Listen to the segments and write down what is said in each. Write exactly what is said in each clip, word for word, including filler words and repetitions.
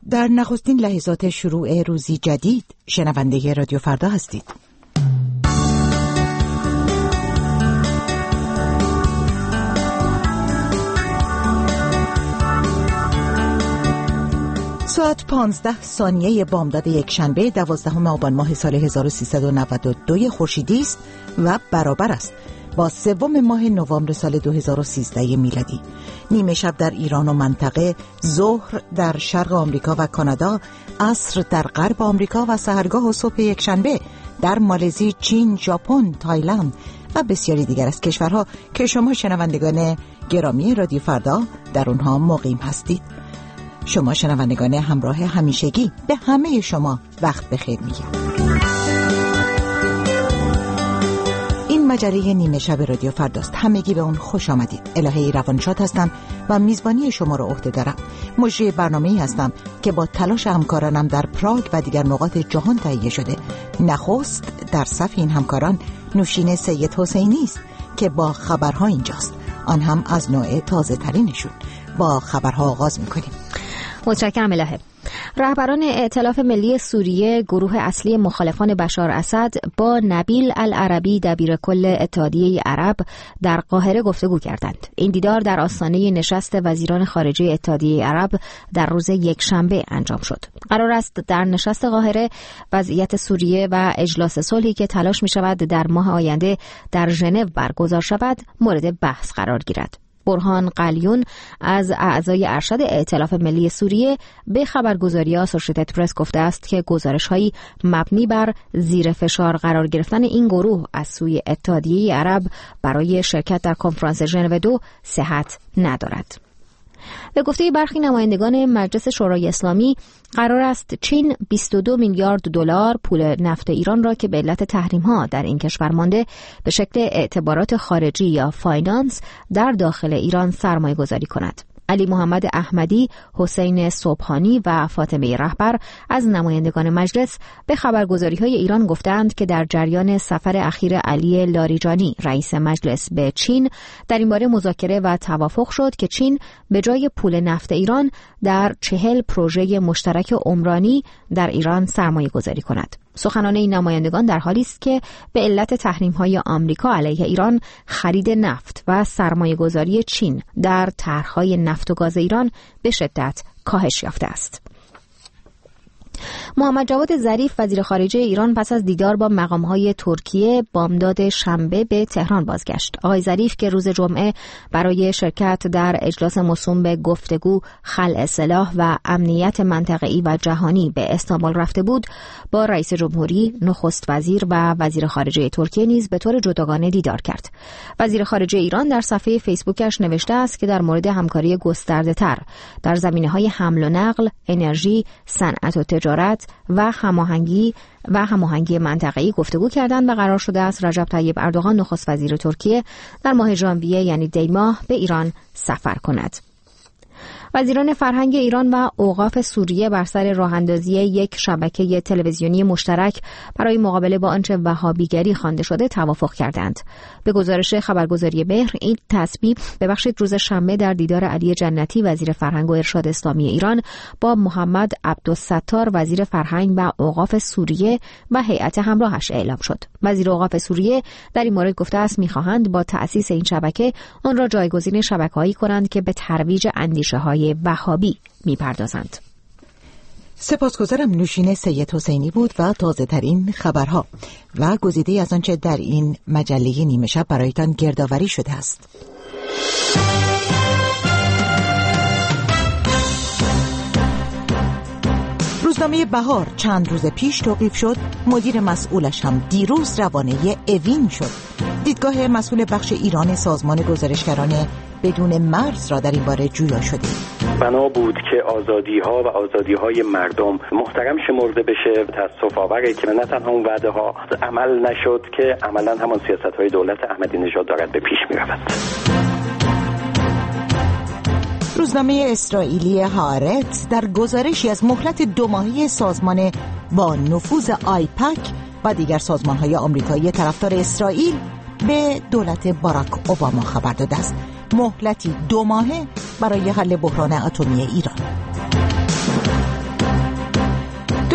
در نخستین لحظات شروع روزی جدید شنونده رادیو فردا هستید. ساعت پانزده ثانیه بامداد یک شنبه دوازدهم آبان ماه سال هزار و سیصد و نود و دو خورشیدی است و برابر است با سوم ماه نوامبر سال دو هزار و سیزده میلادی. نیمه شب در ایران و منطقه، ظهر در شرق آمریکا و کانادا، عصر در غرب آمریکا و سحرگاه و صبح یک شنبه در مالزی، چین، ژاپن، تایلند و بسیاری دیگر از کشورها که شما شنوندگان گرامی رادیو فردا در اونها مقیم هستید. شما شنوندگان همراه همیشگی، به همه شما وقت بخیر میگم. این مجله نیمه شب رادیو فرداست. همگی به اون خوش آمدید. الهه روانشاد هستم و میزبانی شما رو عهده دارم. مجری برنامه‌ای هستم که با تلاش همکارانم در پراگ و دیگر نقاط جهان تهیه شده. نخست در صف این همکاران نوشین سید حسینی است که با خبرها اینجاست، آن هم از نوع تازه ترینشون. با خبرها آغاز میکنیم. متشکرم الهه. رهبران ائتلاف ملی سوریه، گروه اصلی مخالفان بشار اسد، با نبیل العربی دبیر کل اتحادیه عرب در قاهره گفتگو کردند. این دیدار در آستانه نشست وزیران خارجه اتحادیه عرب در روز یکشنبه انجام شد. قرار است در نشست قاهره وضعیت سوریه و اجلاس صلحی که تلاش می شود در ماه آینده در ژنو برگزار شود مورد بحث قرار گیرد. برهان قلیون از اعضای ارشد ائتلاف ملی سوریه به خبرگزاری آسوشیتد پرس گفته است که گزارش‌هایی مبنی بر زیر فشار قرار گرفتن این گروه از سوی اتحادیه عرب برای شرکت در کنفرانس ژنو دو صحت ندارد. به گفته برخی نمایندگان مجلس شورای اسلامی، قرار است چین بیست و دو میلیارد دلار پول نفت ایران را که به علت تحریم‌ها در این کشور مانده به شکل اعتبارات خارجی یا فاینانس در داخل ایران سرمایه‌گذاری کند. علی محمد احمدی، حسین صبحانی و فاطمه رهبر از نمایندگان مجلس به خبرگزاری‌های ایران گفتند که در جریان سفر اخیر علی لاریجانی رئیس مجلس به چین در این باره مذاکره و توافق شد که چین به جای پول نفت ایران در چهل پروژه مشترک عمرانی در ایران سرمایه گذاری کند. سخنان این نمایندگان در حالی است که به علت تحریم‌های آمریکا علیه ایران، خرید نفت و سرمایه‌گذاری چین در طرح‌های نفت و گاز ایران به شدت کاهش یافته است. محمد جواد ظریف وزیر خارجه ایران پس از دیدار با مقام‌های ترکیه بامداد شنبه به تهران بازگشت. آقای ظریف که روز جمعه برای شرکت در اجلاس موسوم به گفتگو خلع سلاح و امنیت منطقه‌ای و جهانی به استانبول رفته بود، با رئیس جمهوری، نخست وزیر و وزیر خارجه ترکیه نیز به طور جداگانه دیدار کرد. وزیر خارجه ایران در صفحه فیسبوکش نوشته است که در مورد همکاری گسترده‌تر در زمینه‌های حمل و نقل، انرژی، صنعت و تجارت و هماهنگی و هماهنگی منطقه‌ای گفتگو کردند و قرار شده است رجب طیب اردوغان نخست وزیر ترکیه در ماه ژانویه یعنی دی ماه به ایران سفر کند. وزیران فرهنگ ایران و اوقاف سوریه بر سر راه‌اندازی یک شبکه تلویزیونی مشترک برای مقابله با آنچه وهابیگری خوانده شده توافق کردند. به گزارش خبرگزاری مهر، این تصمیم ببخشید روز شنبه در دیدار علی جنتی وزیر فرهنگ و ارشاد اسلامی ایران با محمد عبدالستار وزیر فرهنگ و اوقاف سوریه و هیئت همراهش اعلام شد. وزیر اوقاف سوریه در این مورد گفته است می‌خواهند با تأسیس این شبکه آن را جایگزین شبکه‌هایی کنند که به ترویج اندیشه‌های وهابی می‌پردازند. سپاسگزارم. نوشین سید حسینی بود و تازه ترین خبرها و گزیده از آنچه در این مجله نیمه شب برایتان گردآوری شده است. روزنامه بهار چند روز پیش توقیف شد، مدیر مسئولش هم دیروز روانه اوین شد. دیدگاه مسئول بخش ایران سازمان گزارشگران بدون مرز را در این باره جویا شده. بنا بود که آزادی‌ها و آزادی‌های مردم محترم شمرده بشه. تأسف آوره که نه تنها اون وعده ها عمل نشد که عملاً همان سیاست‌های دولت احمدی نژاد دارد به پیش می‌رود. روزنامه اسرائیلی هارت در گزارشی از مهلت دو ماهه سازمان با نفوذ آیپک و دیگر سازمان‌های آمریکایی طرفدار اسرائیل به دولت باراک اوباما خبر داده است. مهلتی دو ماهه برای حل بحران اتمی ایران.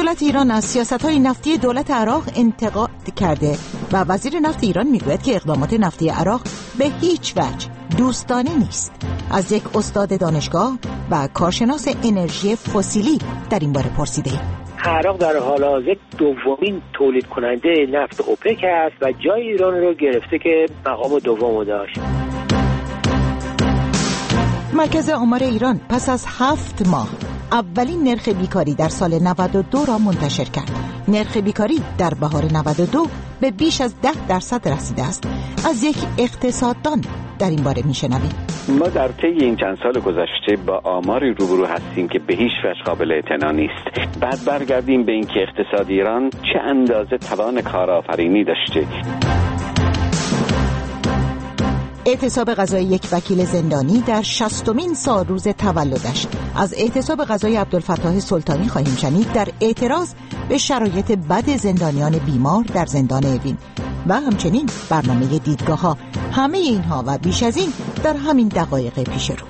دولت ایران از سیاست‌های نفتی دولت عراق انتقاد کرده و وزیر نفت ایران میگوید که اقدامات نفتی عراق به هیچ وجه دوستانه نیست. از یک استاد دانشگاه و کارشناس انرژی فسیلی در این باره پرسیده‌ایم. عراق در حال حاضر دومین تولید کننده نفت اوپک است و جای ایران رو گرفته که مقام دوم داشت. مرکز آمار ایران پس از هفت ماه اولین نرخ بیکاری در سال نود و دو را منتشر کرد. نرخ بیکاری در بهار نود و دو به بیش از ده درصد رسیده است. از یک اقتصاددان در این باره میشنویم. ما در طی این چند سال گذشته با آماری روبرو هستیم که به هیچ وجه قابل اعتنا نیست. بعد برگردیم به اینکه اقتصاد ایران چه اندازه توان کارآفرینی داشته. اعتصاب غذایی یک وکیل زندانی در شصتمین سال روز تولدش. از اعتصاب غذایی عبدالفتاح سلطانی خواهیم شنید در اعتراض به شرایط بد زندانیان بیمار در زندان اوین و همچنین برنامه دیدگاه ها. همه اینها و بیش از این در همین دقایق پیش رو.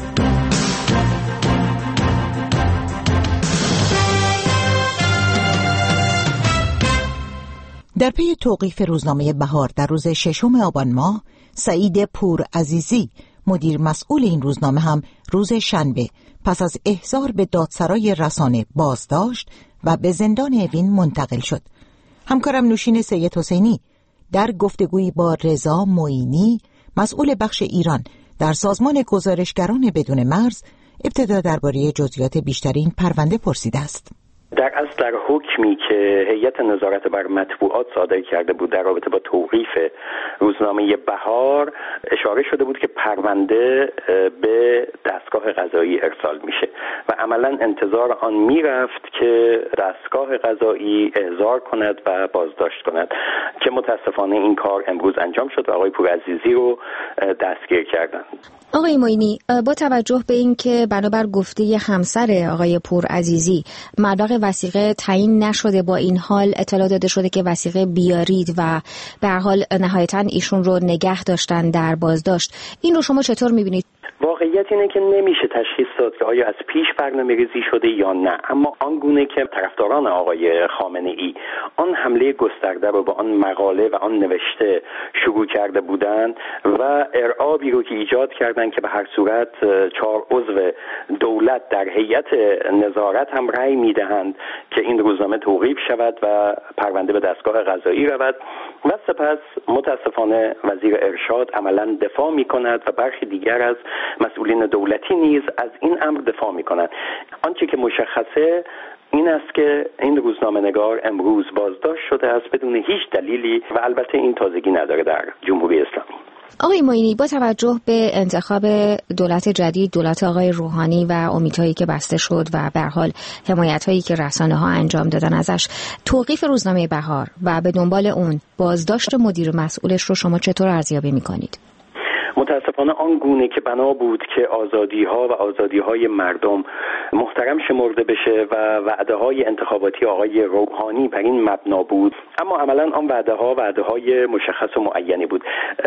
در پی توقیف روزنامه بهار در روز ششم آبان ماه، سعید پور عزیزی مدیر مسئول این روزنامه هم روز شنبه پس از احضار به دادسرای رسانه بازداشت و به زندان اوین منتقل شد. همکارم نوشین سید حسینی در گفتگویی با رضا معینی مسئول بخش ایران در سازمان گزارشگران بدون مرز ابتدا درباره جزئیات بیشتر این پرونده پرسیده است. در اصل در حکمی که هیئت نظارت بر مطبوعات صادر کرده بود در رابطه با توقیف روزنامه بهار اشاره شده بود که پرونده به دستگاه قضایی ارسال میشه و عملا انتظار آن میرفت که دستگاه قضایی احضار کند و بازداشت کند که متاسفانه این کار امروز انجام شد و آقای پورعزیزی رو دستگیر کردند. آقای معینی، با توجه به اینکه بنابر گفته همسر آقای پورعزیزی مبلغ وثیقه تعیین نشده، با این حال اطلاع داده شده که وثیقه بیارید و به هر حال نهایتاً ایشون رو نگه داشتن در بازداشت، این رو شما چطور می‌بینید؟ واقعیت اینه که نمیشه تشخیص داد که آیا از پیش برنامه‌ریزی شده یا نه، اما آنگونه که طرفداران آقای خامنه‌ای آن حمله گسترده رو با آن مقاله و آن نوشته شروع کرده بودند و ارعابی رو که ایجاد کردند که به هر صورت چهار عضو دولت در هیئت نظارت هم رأی میدهند که این روزنامه توقیف شود و پرونده به دستگاه قضایی رود و سپس متاسفانه وزیر ارشاد عملاً دفاع می‌کند و برخی دیگر از مسئولین دولتی نیز از این امر دفاع می‌کنند. آنچه که مشخصه این است که این روزنامه‌نگار امروز بازداشت شده است بدون هیچ دلیلی و البته این تازگی نداره در جمهوری اسلامی. آقای معینی، با توجه به انتخاب دولت جدید، دولت آقای روحانی و امیدهایی که بسته شد و به هر حال حمایت‌هایی که رسانه‌ها انجام دادن ازش، توقیف روزنامه بهار و به دنبال اون بازداشت مدیر مسئولش رو شما چطور ارزیابی می‌کنید؟ متاسفانه آن گونه که بنا بود که آزادی‌ها و آزادی‌های مردم محترم شمرده بشه و وعده‌های انتخاباتی آقای روحانی بر این مبنا بود، اما عملاً آن وعده‌ها وعده‌های مشخص و معینی بود.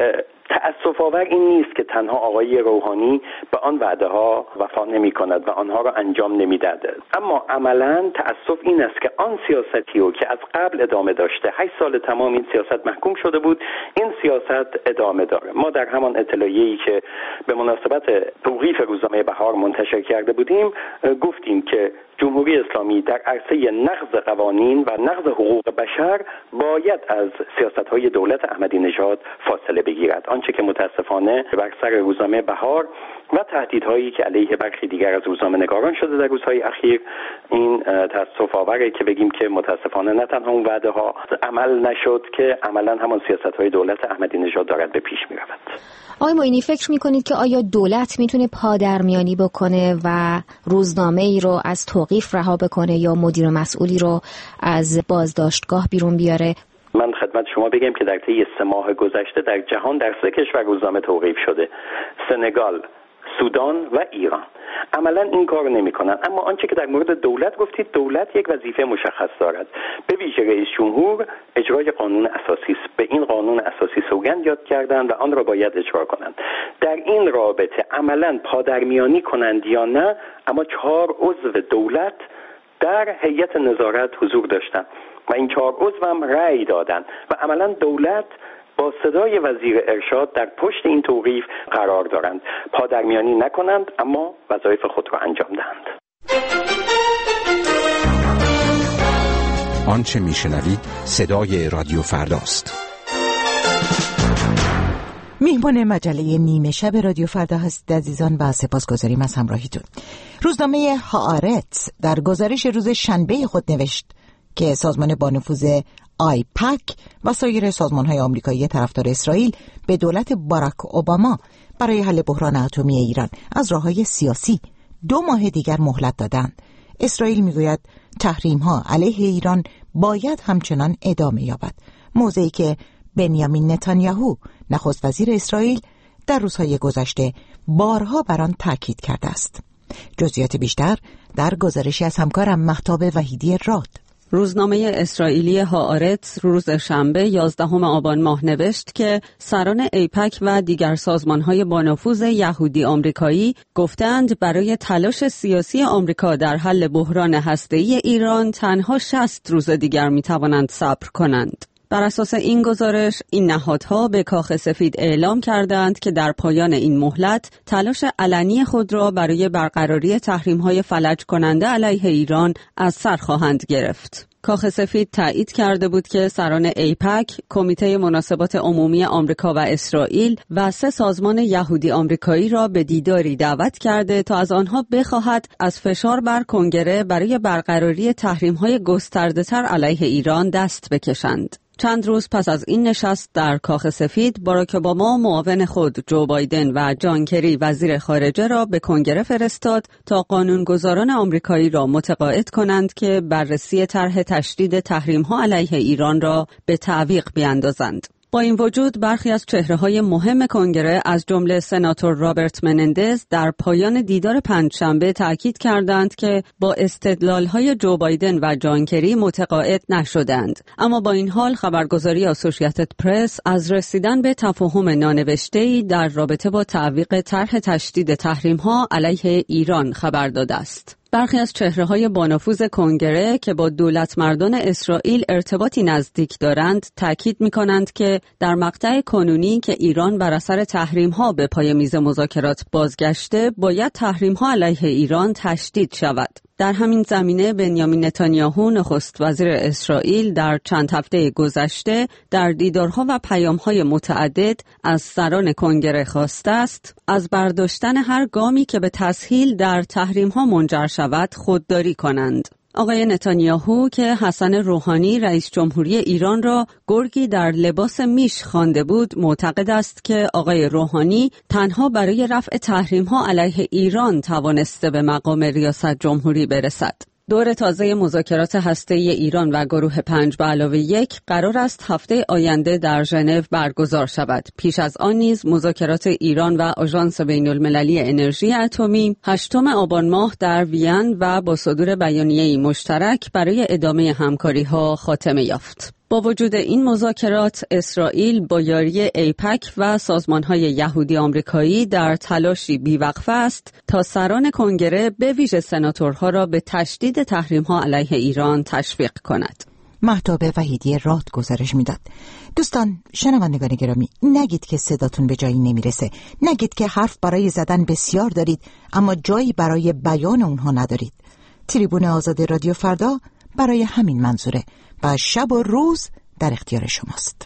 تأسف آور این نیست که تنها آقای روحانی به آن وعده‌ها وفا نمی‌کند و آنها را انجام نمی‌دهد، اما عملاً تأسف این است که آن سیاستی رو که از قبل ادامه داشته، هشت سال تمام این سیاست محکوم شده بود، این سیاست ادامه داره. ما در همان اطلاعیه‌ای که به مناسبت توقیف روزنامه بهار منتشر کرده بودیم گفتیم که جمهوری اسلامی در عرصه نقض قوانین و نقض حقوق بشر باید از سیاست‌های دولت احمدی نژاد فاصله بگیرد. آنچه که متاسفانه بر سر روزنامه بهار و تهدیدهایی که علیه برخی دیگر از روزنامه‌نگاران شده در روزهای اخیر، این تأسف آوره که بگیم که متاسفانه نه تنها اون وعده‌ها عمل نشد که عملاً همان سیاست‌های دولت احمدی نژاد دارد به پیش می‌رود. آقای معینی، فکر می‌کنید که آیا دولت می‌تونه پادرمیانی بکنه و روزنامه‌ای رو از توقیف رها بکنه یا مدیر مسئولی رو از بازداشتگاه بیرون بیاره؟ من خدمت شما بگم که در طی سه ماه گذشته در جهان در سه کشور روزنامه توقیف شده: سنگال، سودان و ایران. عملا این کار نمی‌کنن. اما آنچه که در مورد دولت گفتید، دولت یک وظیفه مشخص دارد، به ویژه رئیس جمهور اجرای قانون اساسی است. به این قانون اساسی سوگند یاد کردند و آن را باید اجرا کنند. در این رابطه عملا پادرمیانی کنند یا نه، اما چهار عضو دولت در هیئت نظارت حضور داشتن و این چهار عضو هم رأی دادن و عملا دولت با صدای وزیر ارشاد در پشت این توقیف قرار دارند. پادرمیانی نکنند اما وظایف خود را انجام دهند. آنچه میشنوید صدای رادیو فرداست. میهمان مجله نیمه شب رادیو فردا هستید عزیزان و سپاسگزاریم از همراهیتون. روزنامه هآرتس در گزارش روز شنبه خود نوشت که سازمان با نفوذ آیپک و سایر سازمان‌های آمریکایی طرفدار اسرائیل به دولت باراک اوباما برای حل بحران اتمی ایران از راه‌های سیاسی دو ماه دیگر مهلت دادند. اسرائیل میگوید تحریم‌ها علیه ایران باید همچنان ادامه یابد، موضعی که بنیامین نتانیاهو نخست وزیر اسرائیل در روزهای گذشته بارها بر آن تاکید کرده است. جزئیات بیشتر در گزارشی از همکارم مهتاب وحیدی راد. روزنامه اسرائیلی هآرتس روز شنبه یازدهم آبان ماه نوشت که سران ایپک و دیگر سازمان‌های با نفوذ یهودی آمریکایی گفتند برای تلاش سیاسی آمریکا در حل بحران هسته‌ای ایران تنها شصت روز دیگر می‌توانند صبر کنند. بر اساس این گزارش، این نهادها به کاخ سفید اعلام کردند که در پایان این مهلت تلاش علنی خود را برای برقراری تحریم‌های فلج کننده علیه ایران از سر خواهند گرفت. کاخ سفید تایید کرده بود که سران ایپک، کمیته مناسبات عمومی آمریکا و اسرائیل و سه سازمان یهودی آمریکایی را به دیداری دعوت کرده تا از آنها بخواهد از فشار بر کنگره برای برقراری تحریم‌های گسترده‌تر علیه ایران دست بکشند. چند روز پس از این نشست در کاخ سفید، باراک اوباما معاون خود جو بایدن و جان کری وزیر خارجه را به کنگره فرستاد تا قانونگذاران آمریکایی را متقاعد کنند که بررسی طرح تشدید تحریم‌ها علیه ایران را به تعویق بیاندازند. با این وجود برخی از چهره‌های مهم کنگره از جمله سناتور رابرت منندز در پایان دیدار پنجشنبه تاکید کردند که با استدلال‌های جو بایدن و جان کری متقاعد نشدند. اما با این حال خبرگزاری اسوسییتد پرس از رسیدن به تفاهم نانوشته‌ای در رابطه با تعویق طرح تشدید تحریم‌ها علیه ایران خبر داده است. برخی از چهره‌های با نفوذ کنگره که با دولت مردان اسرائیل ارتباطی نزدیک دارند تاکید می‌کنند که در مقطع کنونی که ایران بر اثر تحریم‌ها به پای میز مذاکرات بازگشته، باید تحریم‌ها علیه ایران تشدید شود. در همین زمینه بنیامین نتانیاهو نخست وزیر اسرائیل در چند هفته گذشته در دیدارها و پیام‌های متعدد از سران کنگره خواسته است از برداشتن هر گامی که به تسهیل در تحریم‌ها منجر شود خودداری کنند. آقای نتانیاهو که حسن روحانی رئیس جمهوری ایران را گرگی در لباس میش خوانده بود، معتقد است که آقای روحانی تنها برای رفع تحریم‌ها علیه ایران توانسته به مقام ریاست جمهوری برسد. دور تازه مذاکرات هسته‌ای ایران و گروه پنج به علاوه یک قرار است هفته آینده در ژنو برگزار شود. پیش از آن نیز مذاکرات ایران و آژانس بین‌المللی انرژی اتمی هشتم آبان ماه در وین و با صدور بیانیه‌ای مشترک برای ادامه همکاری‌ها خاتمه یافت. با وجود این مذاکرات، اسرائیل با یاری ایپک و سازمان‌های یهودی آمریکایی در تلاشی بیوقفه است تا سران کنگره به ویژه سناتورها را به تشدید تحریم‌ها علیه ایران تشویق کند. مهتاب وحیدی راد گزارش میداد. دوستان شنوندگان گرامی، نگید که صداتون به جایی نمیرسه، نگید که حرف برای زدن بسیار دارید اما جایی برای بیان اونها ندارید. تریبون آزاد رادیو فردا برای همین منظوره و شب و روز در اختیار شماست.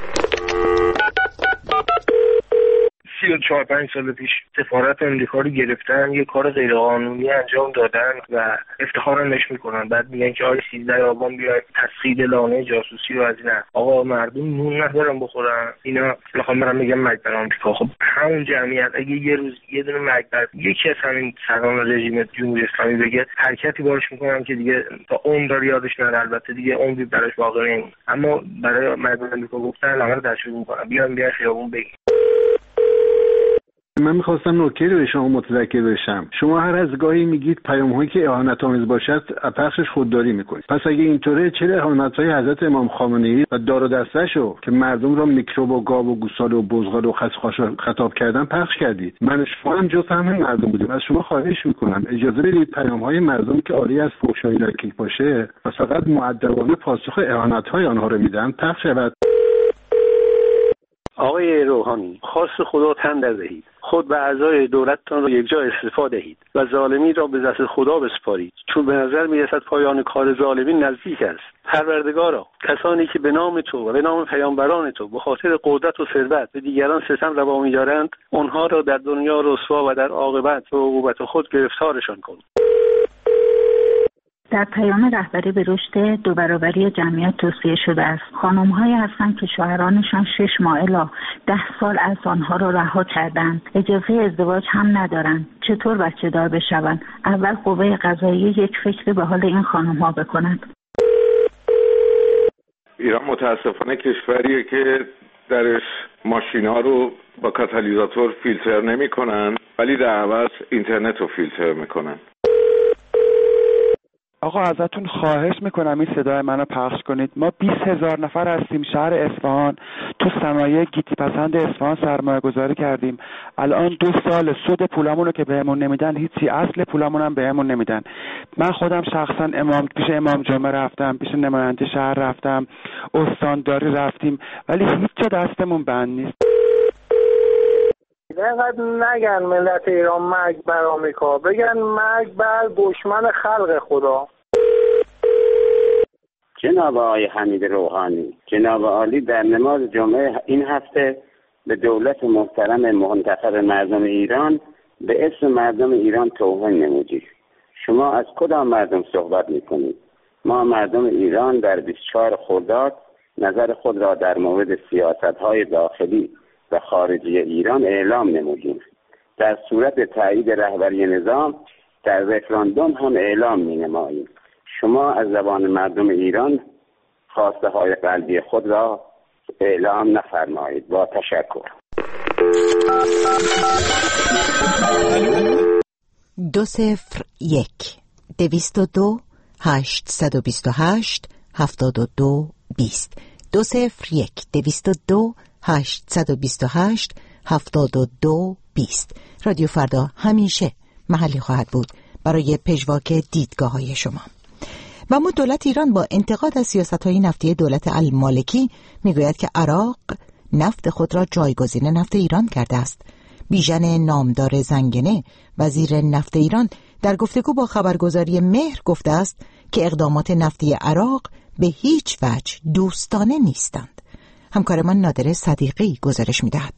سی و چهار پنج سال پیش سفارت امریکا رو گرفتن، یه کار غیرقانونی انجام دادن و افتخارم نش میکنن. بعد میگن که آی سیزده آبان بیاید تسخیر لانه جاسوسی رو از این آقا مردم نون ندارن بخورن، اینا میخوام برم میگم مجبر آمریکا. خب همون جمعیت اگه یه روز یه دونه مجبر یکی از همین سران رژیم جمهوری اسلامی بگه حرکتی باش میکنن که دیگه تا عمر یادش نره، البته دیگه عمری براش باقی نمیمونه. اما برای مجبر آمریکا گفتن همه رو تشویق میکنن بیان بیان خیابون بگید. من میخواستم نکته رو به شما متذکر بشم. شما هر از گاهی میگید پیام‌هایی که اهانت‌آمیز باشد پخشش خودداری میکنید. پس اگه اینطوره چرا اهانت‌های حضرت امام خامنه‌ای و دار و دسته‌شو که مردم را میکروب و گاو و گوساله و بزغال و خسخاش خطاب کردن پخش کردید؟ من شما هم جز همین مردم بودیم. از شما خواهش میکنم اجازه بدید پیام‌های مردم که عاری از فحشایی رکیک باشه و فقط مؤدبانه پاسخ اهانت‌های آنها رو میدن پخش شود. آقای روحانی، خواست خدا تن در دهید، خود به اعضای دولتتان را یک جا استعفا دهید و ظالمی را به دست خدا بسپارید، چون به نظر میرسد پایان کار ظالمی نزدیک است. پروردگارا، کسانی که به نام تو و به نام پیامبران تو به خاطر قدرت و ثروت به دیگران ستم روا می‌دارند، آنها را در دنیا رسوا و در عاقبت به عقوبت خود گرفتارشان کن. در پیام رهبری به رشد دو برابری جمعیت توصیه شده است. خانم‌هایی هستند که شوهرانشان شش ماه الی ده سال از آنها را رها کردند. اجازه ازدواج هم ندارند. چطور بچه دار بشوند؟ اول قوه قضاییه یک فکر به حال این خانم‌ها بکند. ایران متاسفانه کشوریه که درش ماشینا رو با کاتالیزاتور فیلتر نمی‌کنن، ولی در عوض اینترنت رو فیلتر می‌کنن. آقا ازتون خواهش میکنم این صدای منو پخش کنید. ما بیست هزار نفر هستیم شهر اصفهان، تو صنایع گیتی پسند اصفهان سرمایه گذاری کردیم. الان دو سال سود پولامونو که بهمون نمیدن، هیچی، اصل پولامون هم بهمون نمیدن. من خودم شخصا امام پیش امام جمعه رفتم، پیش نماینده شهر رفتم، استانداری رفتیم، ولی هیچ جا دستمون بند نیست. اینقدر نگن ملت ایران مرگ بر آمریکا، بگن مرگ بر دشمن خلق خدا. جناب آقای حمید روحانی، جناب عالی در نماز جمعه این هفته به دولت محترم منتخب مردم ایران به اسم مردم ایران توهین نمودید. شما از کدام مردم صحبت میکنید؟ ما مردم ایران در بیست و چهار خرداد نظر خود را در مورد سیاست‌های داخلی و خارجی ایران اعلام نمودیم. در صورت تایید رهبری نظام در رفراندوم هم اعلام می نماییم. شما از زبان مردم ایران خواسته های قلبی خود را اعلام نفرمایید. با تشکر. دو صفر یک دویست و دو هشتصد و بیست و هشت هفتاد و دو بیست دو صفر یک دویست و دو هشتصد و بیست و هشت هفتاد و دو بیست. رادیو فردا همیشه محلی خواهد بود برای پژواک دیدگاه های شما. و اما دولت ایران با انتقاد از سیاست‌های نفتی دولت المالکی میگوید که عراق نفت خود را جایگزین نفت ایران کرده است. بیژن نامدار زنگنه وزیر نفت ایران در گفتگو با خبرگزاری مهر گفته است که اقدامات نفتی عراق به هیچ وجه دوستانه نیستند. همکارمان نادر صدیقی گزارش می‌دهد.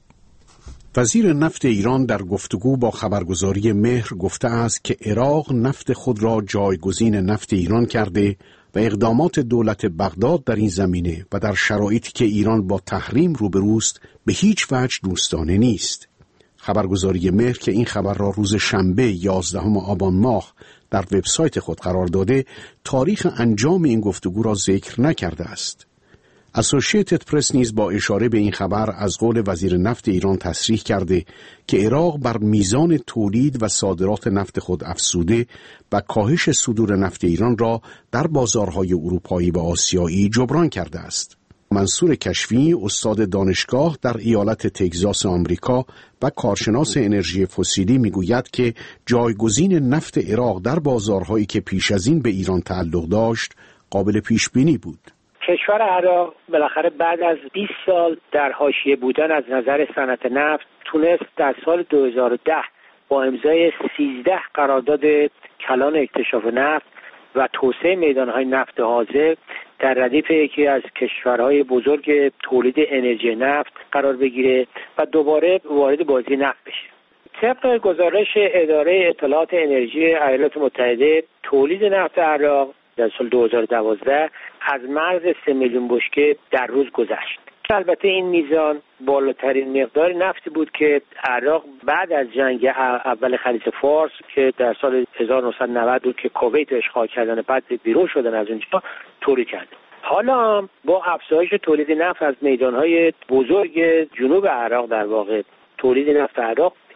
وزیر نفت ایران در گفتگو با خبرگزاری مهر گفته است که عراق نفت خود را جایگزین نفت ایران کرده و اقدامات دولت بغداد در این زمینه و در شرایطی که ایران با تحریم روبروست به هیچ وجه دوستانه نیست. خبرگزاری مهر که این خبر را روز شنبه یازدهم آبان ماه در وبسایت خود قرار داده، تاریخ انجام این گفتگو را ذکر نکرده است. اسوسییتد پرس نیز با اشاره به این خبر از قول وزیر نفت ایران تصریح کرده که عراق بر میزان تولید و صادرات نفت خود افزوده و کاهش صدور نفت ایران را در بازارهای اروپایی و آسیایی جبران کرده است. منصور کشفی، استاد دانشگاه در ایالت تگزاس آمریکا و کارشناس انرژی فسیلی، میگوید که جایگزین نفت عراق در بازارهایی که پیش از این به ایران تعلق داشت قابل پیش بینی بود. کشور عراق بالاخره بعد از بیست سال در حاشیه بودن از نظر صنعت نفت تونست در سال دو هزار و ده با امضای سیزده قرارداد کلان اکتشاف نفت و توسعه میدانهای نفت حاضر در ردیف یکی از کشورهای بزرگ تولید انرژی نفت قرار بگیره و دوباره وارد بازی نفت بشه. طبق گزارش اداره اطلاعات انرژی ایالات متحده، تولید نفت عراق در سال دو هزار و دوازده از مرز سه میلیون بشکه در روز گذشت. البته این میزان بالاترین مقدار نفتی بود که عراق بعد از جنگ اول خلیج فارس که در سال هزار و نهصد و نود بود که کویت اشغال کردن، بعد بیرون شدن از اونجا، تولید کرد. حالا با افزایش تولید نفت از میدانهای بزرگ جنوب عراق، در واقع تولید نفت عراق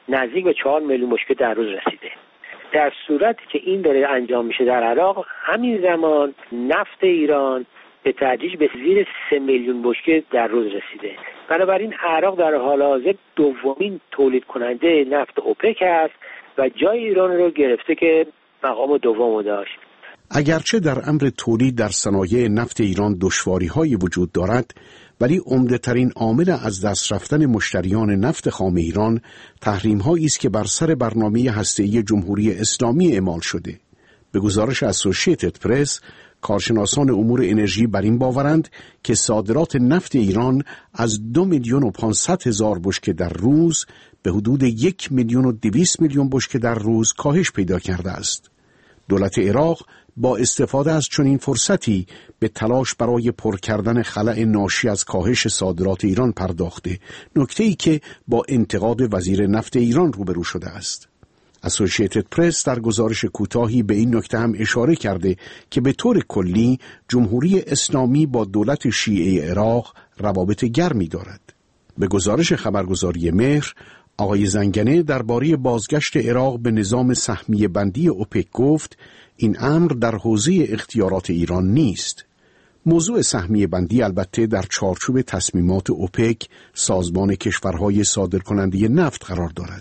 نزدیک به چهار میلیون بشکه در روز رسیده. در صورتی که این داره انجام میشه در عراق، همین زمان نفت ایران به تدریج به زیر سه میلیون بشکه در روز رسیده. بنابراین عراق در حال حاضر دومین تولید کننده نفت اوپک است و جای ایران رو گرفته که مقام دوم داشت. اگرچه در امر تولید در صنایع نفت ایران دشواری‌هایی وجود دارد، ولی عمده‌ترین عامل از دست رفتن مشتریان نفت خام ایران تحریم‌هایی است که بر سر برنامه هسته‌ای جمهوری اسلامی اعمال شده. به گزارش اسوسییتد پرس، کارشناسان امور انرژی بر این باورند که صادرات نفت ایران از دو میلیون و پانصد هزار بشکه در روز به حدود یک میلیون و دویست میلیون بشکه در روز کاهش پیدا کرده است. دولت عراق با استفاده از چنین فرصتی به تلاش برای پر کردن خلأ ناشی از کاهش صادرات ایران پرداخته، نکته‌ای که با انتقاد وزیر نفت ایران روبرو شده است. اسوسییتد پرس در گزارش کوتاهی به این نکته هم اشاره کرده که به طور کلی جمهوری اسلامی با دولت شیعه عراق روابط گرمی دارد. به گزارش خبرگزاری مهر، آقای زنگنه درباره بازگشت عراق به نظام سهمیه بندی اوپک گفت این امر در حوزه اختیارات ایران نیست. موضوع سهمیه بندی البته در چارچوب تصمیمات اوپک، سازمان کشورهای صادرکننده نفت، قرار دارد.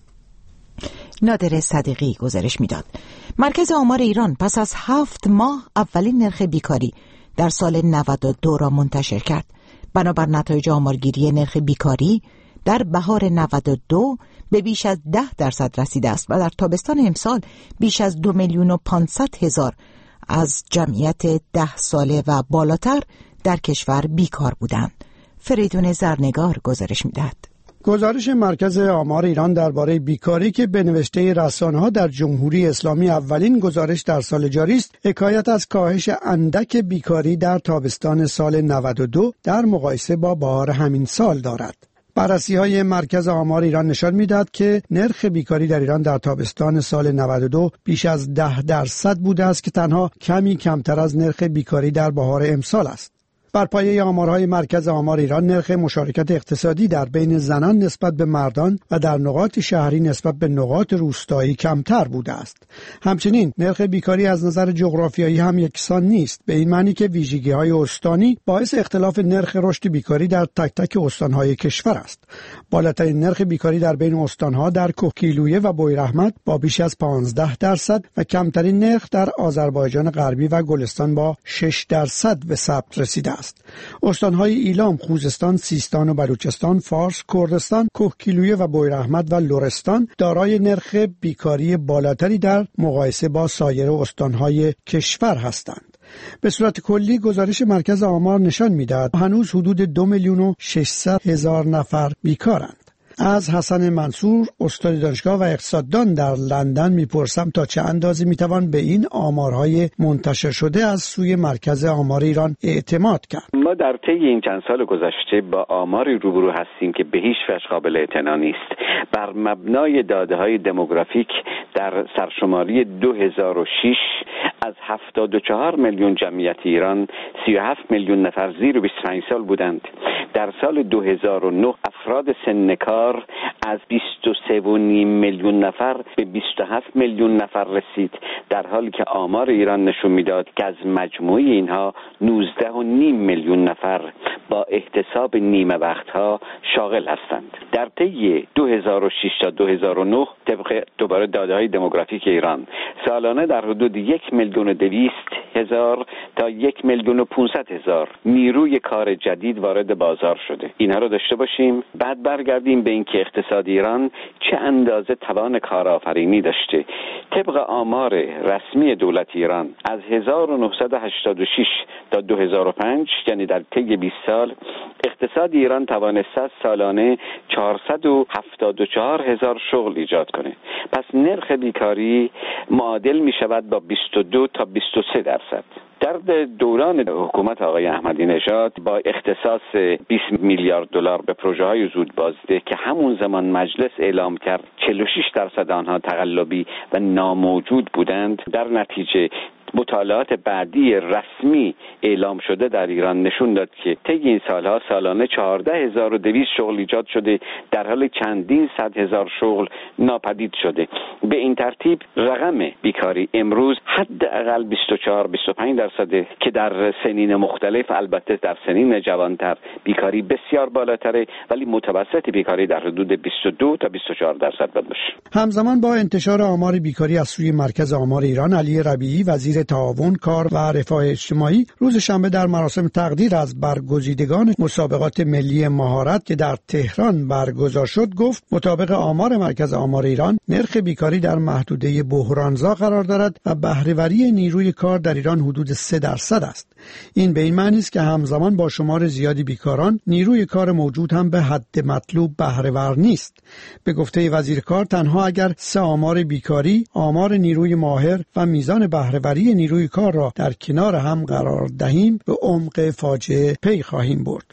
نادر صدیقی گزارش میداد. مرکز آمار ایران پس از هفت ماه اولین نرخ بیکاری در سال نود و دو را منتشر کرد. بنابر نتایج آمارگیری، نرخ بیکاری در بهار نود و دو به بیش از ده درصد رسیده است و در تابستان امسال بیش از دو میلیون و پانصد هزار از جمعیت ده ساله و بالاتر در کشور بیکار بودند. فریدون زرنگار گزارش میدهد. گزارش مرکز آمار ایران درباره بیکاری که به نوشته رسانه‌ها در جمهوری اسلامی اولین گزارش در سال جاری است، حکایت از کاهش اندک بیکاری در تابستان سال نود و دو در مقایسه با بهار همین سال دارد. بررسی‌های مرکز آمار ایران نشان می‌دهد که نرخ بیکاری در ایران در تابستان سال نود و دو بیش از ده درصد بوده است که تنها کمی کمتر از نرخ بیکاری در بهار امسال است. بر پایه آمارهای مرکز آمار ایران، نرخ مشارکت اقتصادی در بین زنان نسبت به مردان و در نقاط شهری نسبت به نقاط روستایی کمتر بوده است. همچنین نرخ بیکاری از نظر جغرافیایی هم یکسان نیست، به این معنی که ویژگی‌های استانی باعث اختلاف نرخ رشد بیکاری در تک تک استان‌های کشور است. بالاترین نرخ بیکاری در بین استان‌ها در کوهگیلویه و بویراحمد با بیش از پانزده درصد و کمترین نرخ در آذربایجان غربی و گلستان با شش درصد به ثبت رسیده است. استان‌های ایلام، خوزستان، سیستان و بلوچستان، فارس، کردستان، کوهگیلویه و بویراحمد و لرستان دارای نرخ بیکاری بالاتری در مقایسه با سایر استان‌های کشور هستند. به صورت کلی گزارش مرکز آمار نشان می‌دهد هنوز حدود دو میلیون و ششصد هزار نفر بیکارند. از حسن منصور، استاد دانشگاه و اقتصاددان در لندن میپرسم تا چه اندازه میتوان به این آمارهای منتشر شده از سوی مرکز آمار ایران اعتماد کرد. ما در طی این چند سال گذشته با آماری روبرو هستیم که به هیچ وجه قابل اعتنا نیست. بر مبنای داده‌های دموگرافیک در سرشماری دو هزار و شش از هفتاد و چهار میلیون جمعیت ایران سی و هفت میلیون نفر زیر بیست و پنج سال بودند. در سال دو هزار و نه افراد سن کار از بیست و سه و نیم میلیون نفر به بیست و هفت میلیون نفر رسید، در حالی که آمار ایران نشون میداد که از مجموع اینها نوزده و نیم میلیون نفر با احتساب نیمه وقتها شاغل هستند. در طی دو هزار و شش تا دو هزار و نه طبق دوباره داده‌های دموگرافیک ایران سالانه در حدود یک میلیون و دویست هزار تا یک میلیون و پانصد هزار نیروی کار جدید وارد بازار شده. اینها رو داشته باشیم، بعد برگردیم به اینکه اقتصاد ایران چه اندازه توان کارآفرینی داشته. طبق آمار رسمی دولت ایران از هزار و نهصد و هشتاد و شش تا دو هزار و پنج، یعنی در طی بیست سال، اقتصاد ایران توانسته است سالانه چهارصد و هفتاد و چهار هزار شغل ایجاد کنه. پس نرخ بیکاری معادل می شود با بیست و دو تا بیست و سه درصد. در دوران حکومت آقای احمدی نژاد با اختصاص بیست میلیارد دلار به پروژه‌های زود بازده که همون زمان مجلس اعلام کرد چهل و شش درصد آنها تقلبی و ناموجود بودند، در نتیجه مطالعات بعدی رسمی اعلام شده در ایران نشون داد که طی این سالها سالانه چهارده هزار و دویست شغل ایجاد شده، در حال چندین صد هزار شغل ناپدید شده. به این ترتیب رقم بیکاری امروز حداقل بیست و چهار بیست و پنج درصده که در سنین مختلف، البته در سنین جوانتر بیکاری بسیار بالاتره، ولی متوسط بیکاری در حدود بیست و دو تا بیست و چهار درصد باشه. همزمان با انتشار آمار بیکاری از سوی مرکز آمار ایران، علی ربیعی وزیر تعاون، کار و رفاه اجتماعی روز شنبه در مراسم تقدیر از برگزیدگان مسابقات ملی مهارت که در تهران برگزار شد گفت مطابق آمار مرکز آمار ایران نرخ بیکاری در محدوده بحرانزا قرار دارد و بهره‌وری نیروی کار در ایران حدود سه درصد است. این به این معنی است که همزمان با شمار زیادی بیکاران نیروی کار موجود هم به حد مطلوب بهره‌ور نیست. به گفته وزیر کار تنها اگر سه آمار بیکاری، آمار نیروی ماهر و میزان بهره‌وری نیروی کار را در کنار هم قرار دهیم به عمق فاجعه پی خواهیم برد.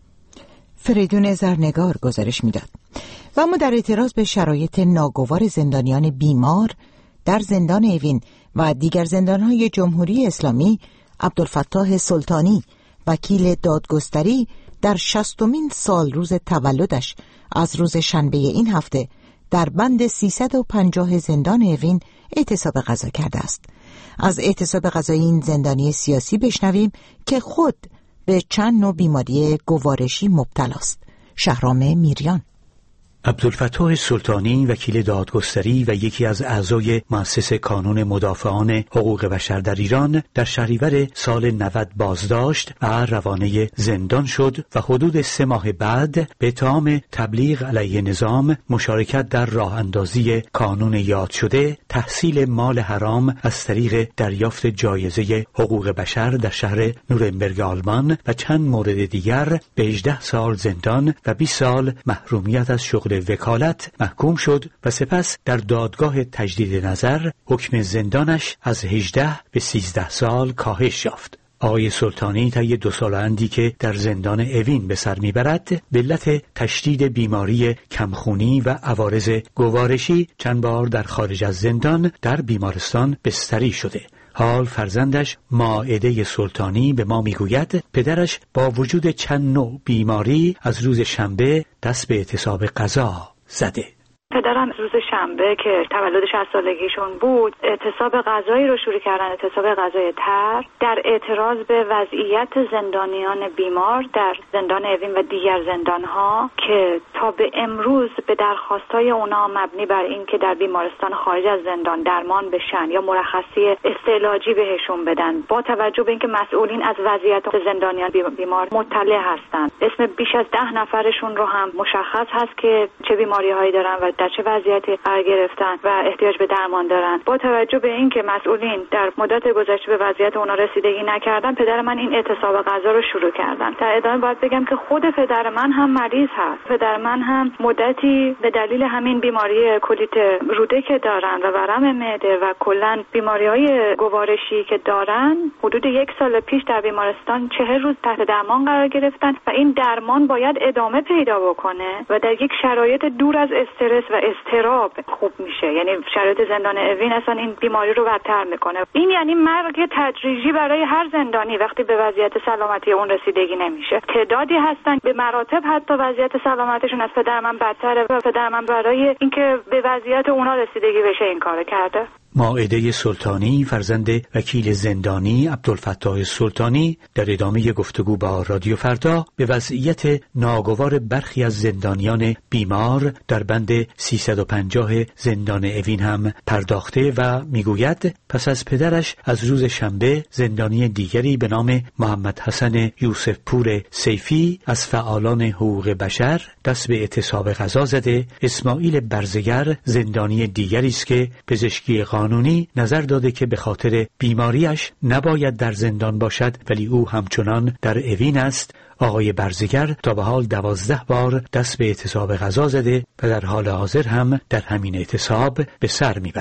فریدون زرنگار گزارش میداد. و اما در اعتراض به شرایط ناگوار زندانیان بیمار در زندان اوین و دیگر زندان‌های جمهوری اسلامی، عبدالفتاح سلطانی وکیل دادگستری در شصتمین سال روز تولدش از روز شنبه این هفته در بند سیصد و پنجاه زندان اوین اعتصاب غذا کرده است. از اعتصاب غذایی این زندانی سیاسی بشنویم که خود به چند نوع بیماری گوارشی مبتلا است. شهرام میریان. عبدالفتاح سلطانی وکیل دادگستری و یکی از اعضای مؤسسه کانون مدافعان حقوق بشر در ایران در شهریور سال نود بازداشت و روانه زندان شد و حدود سه ماه بعد به اتهام تبلیغ علیه نظام، مشارکت در راه اندازی کانون یاد شده، تحصیل مال حرام از طریق دریافت جایزه حقوق بشر در شهر نورنبرگ آلمان و چند مورد دیگر به هجده سال زندان و بیست سال محرومیت از شغل وکالت محکوم شد و سپس در دادگاه تجدید نظر حکم زندانش از هجده به سیزده سال کاهش یافت. آقای سلطانی طی دو سال اندی که در زندان اوین به سر میبرد به علت تشدید بیماری کمخونی و عوارض گوارشی چند بار در خارج از زندان در بیمارستان بستری شده. حال فرزندش مائده سلطانی به ما میگوید پدرش با وجود چند نوع بیماری از روز شنبه دست به اعتصاب غذا زده. پدرم روز شنبه که تولد شصت سالگیشون بود اعتصاب غذایی رو شروع کردن، اعتصاب غذای تر، در اعتراض به وضعیت زندانیان بیمار در زندان اوین و دیگر زندانها که تا به امروز به درخواستای اونا مبنی بر این که در بیمارستان خارج از زندان درمان بشن یا مرخصی استعلاجی بهشون بدن، با توجه به اینکه مسئولین از وضعیت زندانیان بیمار مطلع هستند، اسم بیش از ده نفرشون رو هم مشخص هست که چه بیماری‌هایی دارن و در چه وضعیتی قرار گرفتن و احتیاج به درمان دارن. با توجه به اینکه مسئولین در مدت گذشته به وضعیت اونا رسیدگی نکردن، پدر من این اعتصاب غذا رو شروع کردن. در ادامه باید بگم که خود پدر من هم مریض هست. پدر من هم مدتی به دلیل همین بیماری کلیت روده که دارن و ورم معده و کلا بیماری‌های گوارشی که دارن، حدود یک سال پیش در بیمارستان چهل روز تحت درمان قرار گرفتن و این درمان باید ادامه پیدا بکنه و در یک شرایط دور از استرس و اضطراب خوب میشه. یعنی شرایط زندان اوین اصلا این بیماری رو بدتر میکنه. این یعنی مرگ تدریجی برای هر زندانی وقتی به وضعیت سلامتی اون رسیدگی نمیشه. تعدادی هستن به مراتب حتی وضعیت سلامتشون از پدر من بدتره و پدر من برای اینکه به وضعیت اونا رسیدگی بشه این کارو کرده. مائده سلطانی فرزند وکیل زندانی عبدالفتاح سلطانی در ادامه گفتگو با رادیو فردا به وضعیت ناگوار برخی از زندانیان بیمار در بند سیصد و پنجاه زندان اوین هم پرداخته و میگوید پس از پدرش از روز شنبه زندانی دیگری به نام محمد حسن یوسف پور سیفی از فعالان حقوق بشر دست به اعتصاب غذا زده. اسماعیل برزگر زندانی دیگری است که پزشکی قانونی نظر داده که به خاطر بیماریش نباید در زندان باشد ولی او همچنان در اوین است. آقای برزگر تا به حال دوازده بار دست به اعتصاب غذا زده و در حال حاضر هم در همین اعتصاب به سر میبرد.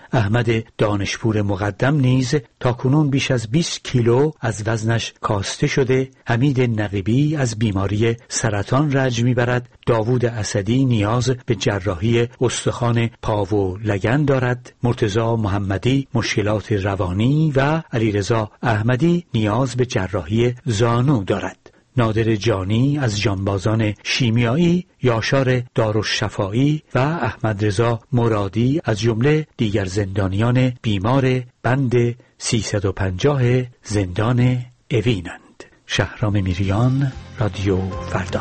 احمد دانشپور مقدم نیز تاکنون بیش از بیست کیلو از وزنش کاسته شده. حمید نقیبی از بیماری سرطان رنج میبرد. داوود اسدی نیاز به جراحی استخوان پا و لگن دارد. مرتضی محمدی مشکلات روانی و علیرضا احمدی نیاز به جراحی زانو دارد. نادر جانی از جانبازان شیمیایی، یاشار دارالشفایی و احمد رضا مرادی از جمله دیگر زندانیان بیمار بند سیصد و پنجاه زندان اوینند. شهرام میریان، رادیو فردا.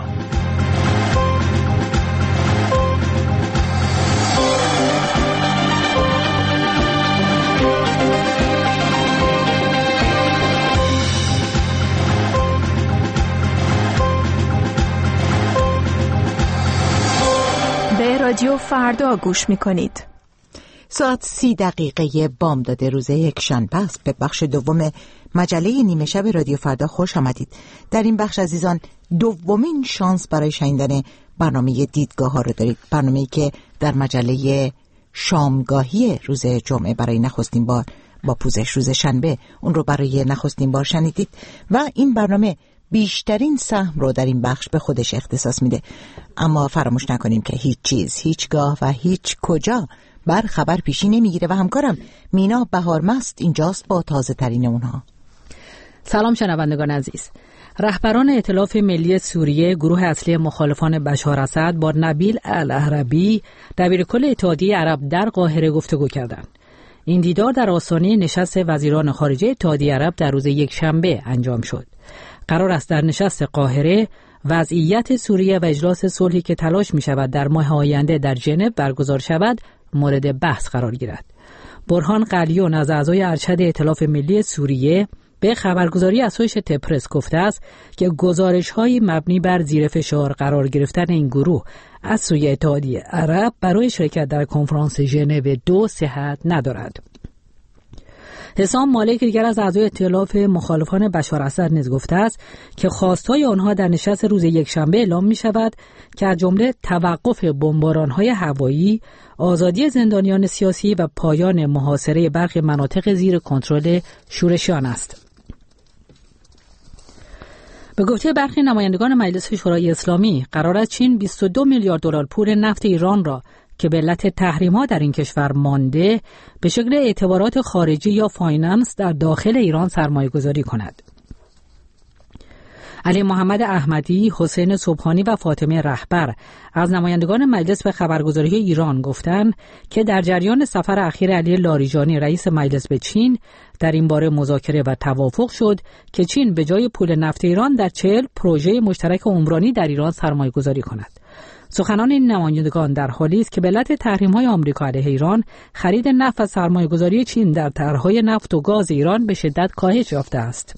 رادیو فردا گوش میکنید. ساعت سی دقیقه بامداد روز یک شنبه است. به بخش دوم مجله نیمه شب رادیو فردا خوش آمدید. در این بخش عزیزان دومین شانس برای شنیدن برنامه دیدگاه ها رو دارید. برنامه‌ای که در مجله شامگاهی روز جمعه برای نخستین بار با پوزش روز شنبه اون رو برای نخستین بار شنیدید و این برنامه بیشترین سهم رو در این بخش به خودش اختصاص میده. اما فراموش نکنیم که هیچ چیز هیچگاه و هیچ کجا بر خبر پیشی نمیگیره و همکارم مینا بهارمست اینجاست با تازه ترین اونها. سلام شنوندگان عزیز. رهبران ائتلاف ملی سوریه، گروه اصلی مخالفان بشار اسد با نبیل العربی دبیرکل اتحادیه عرب در قاهره گفتگو کردند. این دیدار در آستانه نشست وزیران خارجه اتحادیه عرب در روز یک شنبه انجام شد. قرار است در نشست قاهره وضعیت سوریه و اجلاس صلحی که تلاش می شود در ماه آینده در ژنو برگزار شود مورد بحث قرار گیرد. برهان قلیون از اعضای ارشد ائتلاف ملی سوریه به خبرگزاری اسوشییتد پرس گفته است که گزارش‌های مبنی بر زیر فشار قرار گرفتن این گروه از سوی اتحادیه عرب برای شرکت در کنفرانس ژنو دو صحت ندارد. حسام مالک دیگر از اعضای ائتلاف مخالفان بشار اسد نیز گفته است که خواستای آنها در نشست روز یکشنبه اعلام می شود که از جمله توقف بمباران‌های هوایی، آزادی زندانیان سیاسی و پایان محاصره برخی مناطق زیر کنترل شورشیان است. به گفته برخی نمایندگان مجلس شورای اسلامی، قرار است چین بیست و دو میلیارد دلار پول نفت ایران را که به علت تحریم‌ها در این کشور مانده به شکل اعتبارات خارجی یا فایننس در داخل ایران سرمایه‌گذاری کند. علی محمد احمدی، حسین صبحانی و فاطمه رهبر از نمایندگان مجلس به خبرگزاری ایران گفتند که در جریان سفر اخیر علی لاریجانی رئیس مجلس به چین در این باره مذاکره و توافق شد که چین به جای پول نفت ایران در چهل پروژه مشترک عمرانی در ایران سرمایه‌گذاری کند. سخنان این نمایندگان در حالی است که به علت تحریم‌های آمریکا علیه ایران خرید نفت و سرمایه‌گذاری چین در طرح‌های نفت و گاز ایران به شدت کاهش یافته است.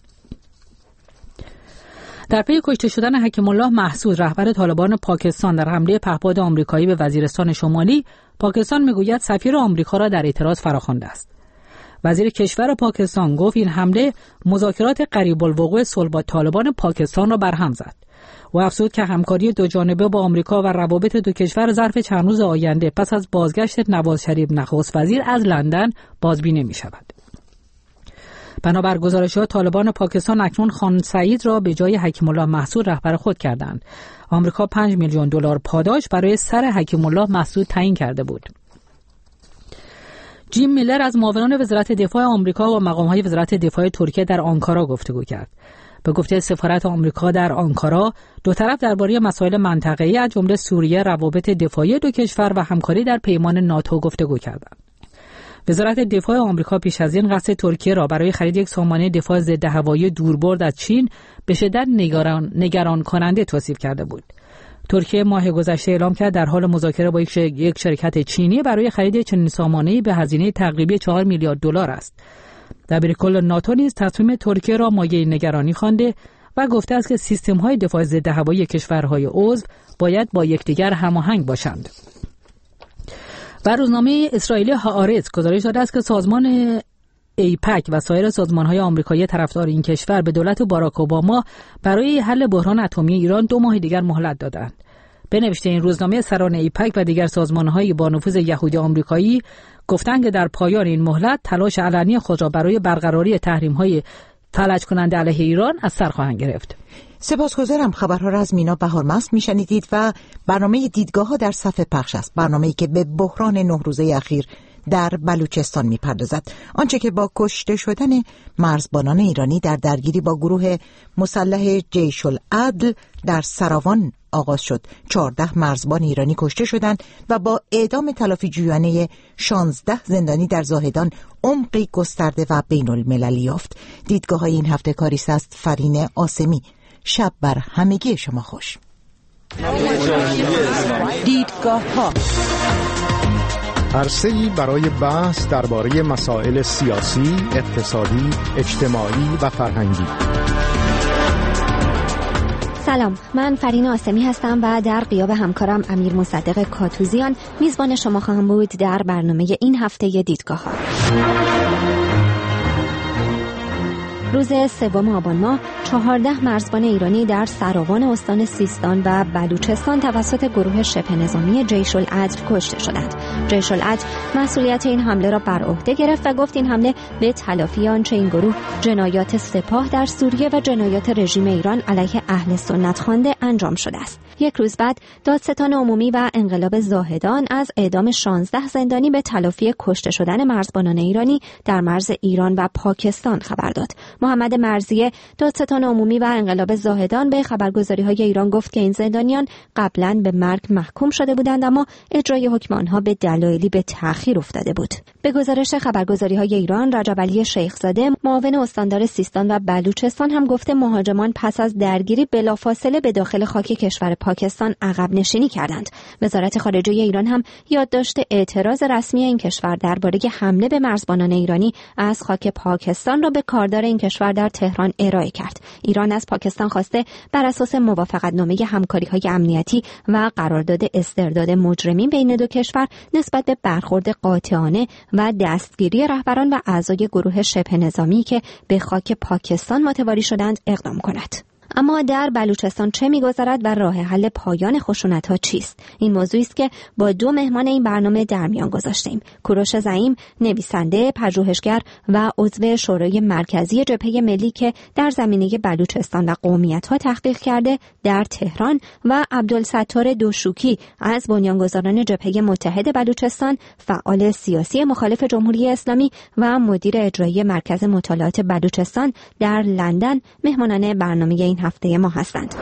در پی کشته شدن حکیم الله محسود رهبر طالبان پاکستان در حمله پهپاد آمریکایی به وزیرستان شمالی، پاکستان میگوید سفیر آمریکا را در اعتراض فراخوانده است. وزیر کشور پاکستان گفت این حمله مذاکرات قریب الوقوع صلح با طالبان پاکستان را برهم زد. و افزود که همکاری دو جانبه با آمریکا و روابط دو کشور ظرف چند روز آینده پس از بازگشت نواز شریف نخست وزیر از لندن بازبینی می شود. بنابر گزارش‌ها طالبان پاکستان اکنون خان سعید را به جای حکیم الله محسود رهبر خود کردند. آمریکا پنج میلیون دلار پاداش برای سر حکیم الله محسود تعیین کرده بود. جیم میلر از معاونان وزارت دفاع آمریکا و مقام‌های وزارت دفاع ترکیه در آنکارا گفتگو کرد. به گفته سفارت آمریکا در آنکارا، دو طرف درباره مسائل منطقه‌ای از جمله سوریه، روابط دفاعی دو کشور و همکاری در پیمان ناتو گفتگو کردند. وزارت دفاع آمریکا پیش از این قصد ترکیه را برای خرید یک سامانه دفاع ضد هوایی دوربرد از چین به شدت نگران نگران کننده توصیف کرده بود. ترکیه ماه گذشته اعلام کرد در حال مذاکره با یک شرکت چینی برای خرید چنین سامانه‌ای به هزینه تقریبی چهار میلیارد دلار است. دبیرکل ناتو نیز تصمیم ترکیه را مایه نگرانی خوانده و گفته است که سیستم‌های دفاع ضد هوایی کشورهای عضو باید با یکدیگر هماهنگ باشند. و روزنامه اسرائیلی هآرتز گزارش داده است که سازمان ایپک و سایر سازمان‌های آمریکایی طرفدار این کشور به دولت باراک اوباما برای حل بحران اتمی ایران دو ماه دیگر مهلت دادند. به نوشته این روزنامه سران ایپک و دیگر سازمان‌های با نفوذ یهودی آمریکایی گفتند که در پایان این مهلت تلاش علنی خود را برای برقراری تحریم‌های فلج کننده علیه ایران از سر خواهند گرفت. سپاسگزارم. خبرها را از مینا بهارمست میشنیدید و برنامه دیدگاه ها در صفحه پخش است، برنامه‌ای که به بحران نه روزه اخیر در بلوچستان میپردازد. آنچه که با کشته شدن مرزبانان ایرانی در درگیری با گروه مسلح جیش العدل در سراوان آغاز شد. چهارده مرزبان ایرانی کشته شدند و با اعدام تلافی جویانه شانزده زندانی در زاهدان عمقی گسترده و بین المللی یافت. دیدگاه های این هفته کاریست است فرین آسمی. شب بر همگی شما خوش. دیدگاه ها عرصه‌ای برای بحث درباره مسائل سیاسی، اقتصادی، اجتماعی و فرهنگی. سلام، من فرین آسمی هستم و در غیاب همکارم امیر مصدق کاتوزیان میزبان شما خواهم بود در برنامه این هفته دیدگاه ها. روز سوم آبان ماه چهارده مرزبان ایرانی در سراوان استان سیستان و بلوچستان توسط گروه شبه نظامی جیش العدل کشته شدند. جیش العدل مسئولیت این حمله را بر عهده گرفت و گفت این حمله به تلافی آنچه این گروه جنایات سپاه در سوریه و جنایات رژیم ایران علیه اهل سنت خوانده انجام شده است. یک روز بعد دادستان عمومی و انقلاب زاهدان از اعدام شانزده زندانی به تلافی کشته شدن مرزبانان ایرانی در مرز ایران و پاکستان خبر داد. محمد مرزیه دادستان عمومی و انقلاب زاهدان به خبرگزاری‌های ایران گفت که این زندانیان قبلاً به مرگ محکوم شده بودند اما اجرای حکم آنها به دلایلی به تأخیر افتاده بود. به گزارش خبرگزاری‌های ایران، رجب علی شیخزاده معاون استاندار سیستان و بلوچستان هم گفته مهاجمان پس از درگیری بلافاصله به داخل خاک کشور پاکستان عقب نشینی کردند. وزارت خارجه ایران هم یادداشت اعتراض رسمی این کشور درباره حمله به مرزبانان ایرانی از خاک پاکستان را به کاردار این کشور در تهران ارائه کرد. ایران از پاکستان خواسته بر اساس موافقتنامه همکاری‌های امنیتی و قرارداد استرداد مجرمین بین دو کشور نسبت به برخورد قاطعانه و دستگیری رهبران و اعضای گروه شبه نظامی که به خاک پاکستان متواری شدند اقدام کند. اما در بلوچستان چه می‌گذرد و راه حل پایان خشونت‌ها چیست؟ این موضوعی است که با دو مهمان این برنامه در میان گذاشتیم. کوروش زعیم، نویسنده، پژوهشگر و عضو شورای مرکزی جبهه ملی که در زمینه بلوچستان و قومیت‌ها تحقیق کرده در تهران، و عبدالستار دوشوکی از بنیانگذاران جبهه متحد بلوچستان، فعال سیاسی مخالف جمهوری اسلامی و مدیر اجرایی مرکز مطالعات بلوچستان در لندن مهمانان برنامه این هفته ما هستند.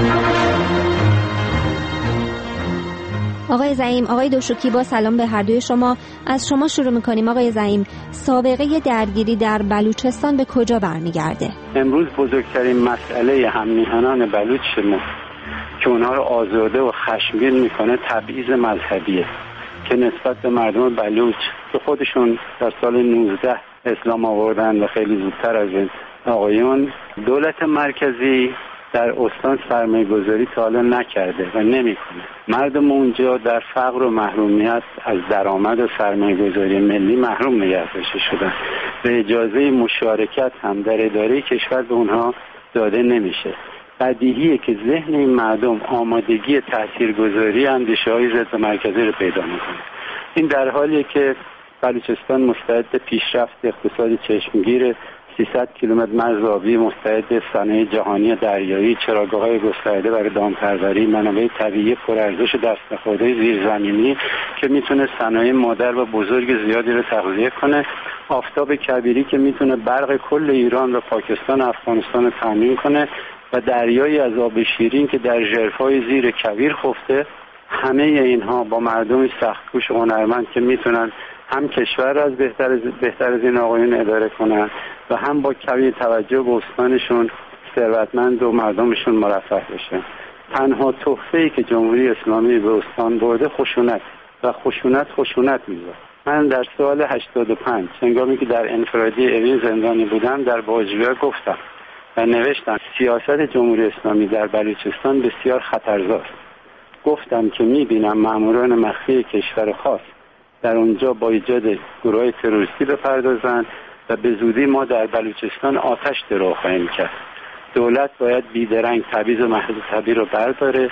آقای زعیم، آقای دوشوکی، با سلام به هر دوی شما. از شما شروع می‌کنیم. آقای زعیم، سابقه درگیری در بلوچستان به کجا برمیگرده؟ امروز بزرگترین مسئله هم‌میهنان بلوچ ما که اونها رو آزرده و خشمگین میکنه تبعیض مذهبیه که نسبت به مردم بلوچ که خودشون در سال نوزده اسلام آوردن و خیلی زودتر از این آقایون، دولت مرکزی در استان سرمایه گذاری تا حالا نکرده و نمیکنه. مردم اونجا در فقر و محرومیت از درآمد و سرمایه گذاری ملی محروم نگه داشته شدن. به اجازه مشارکت هم در اداره کشور به اونها داده نمیشه. بدیهیه که ذهن این مردم آمادگی تاثیرگذاری اندیشه‌های ضد مرکزی رو پیدا میکنه. این در حالیه که بلوچستان مستعد پیشرفت اقتصادی چشمگیر، سیصد کیلومتر مرز آبی مستعد صنایع جهانی دریایی، چراگاه‌های گسترده برای دامپروری، منابع طبیعی پرارزش دست نخورده زیرزمینی که میتونه صنایع مادر و بزرگ زیادی رو تغذیه کنه، آفتاب کبیری که میتونه برق کل ایران و پاکستان و افغانستان رو تامین کنه و دریایی از آب شیرین که در ژرفای زیر کویر خفته. همه اینها با مردم سخت‌کوش و هنرمند که میتونن هم کشور را از بهتر از بهتر از این آقایون اداره کنن و هم با کمی توجه به استانشون ثروتمند و مردمشون مرفه بشن. تنها تحفه‌ای که جمهوری اسلامی به استان برده خشونت و خشونت خشونت می‌ذاره. من در سال هشتاد و پنج هنگامی که در انفرادی اوین زندانی بودم در باجویا گفتم و نوشتم سیاست جمهوری اسلامی در بلوچستان بسیار خطرزاست. گفتم که می‌بینم ماموران مخفی کشور خاص در اونجا با ایجاد گروه‌های تروریستی بپردازند و به زودی ما در بلوچستان آتش درو خواهیم کرد. دولت باید بیدرنگ تبعیض مذهبی رو برداره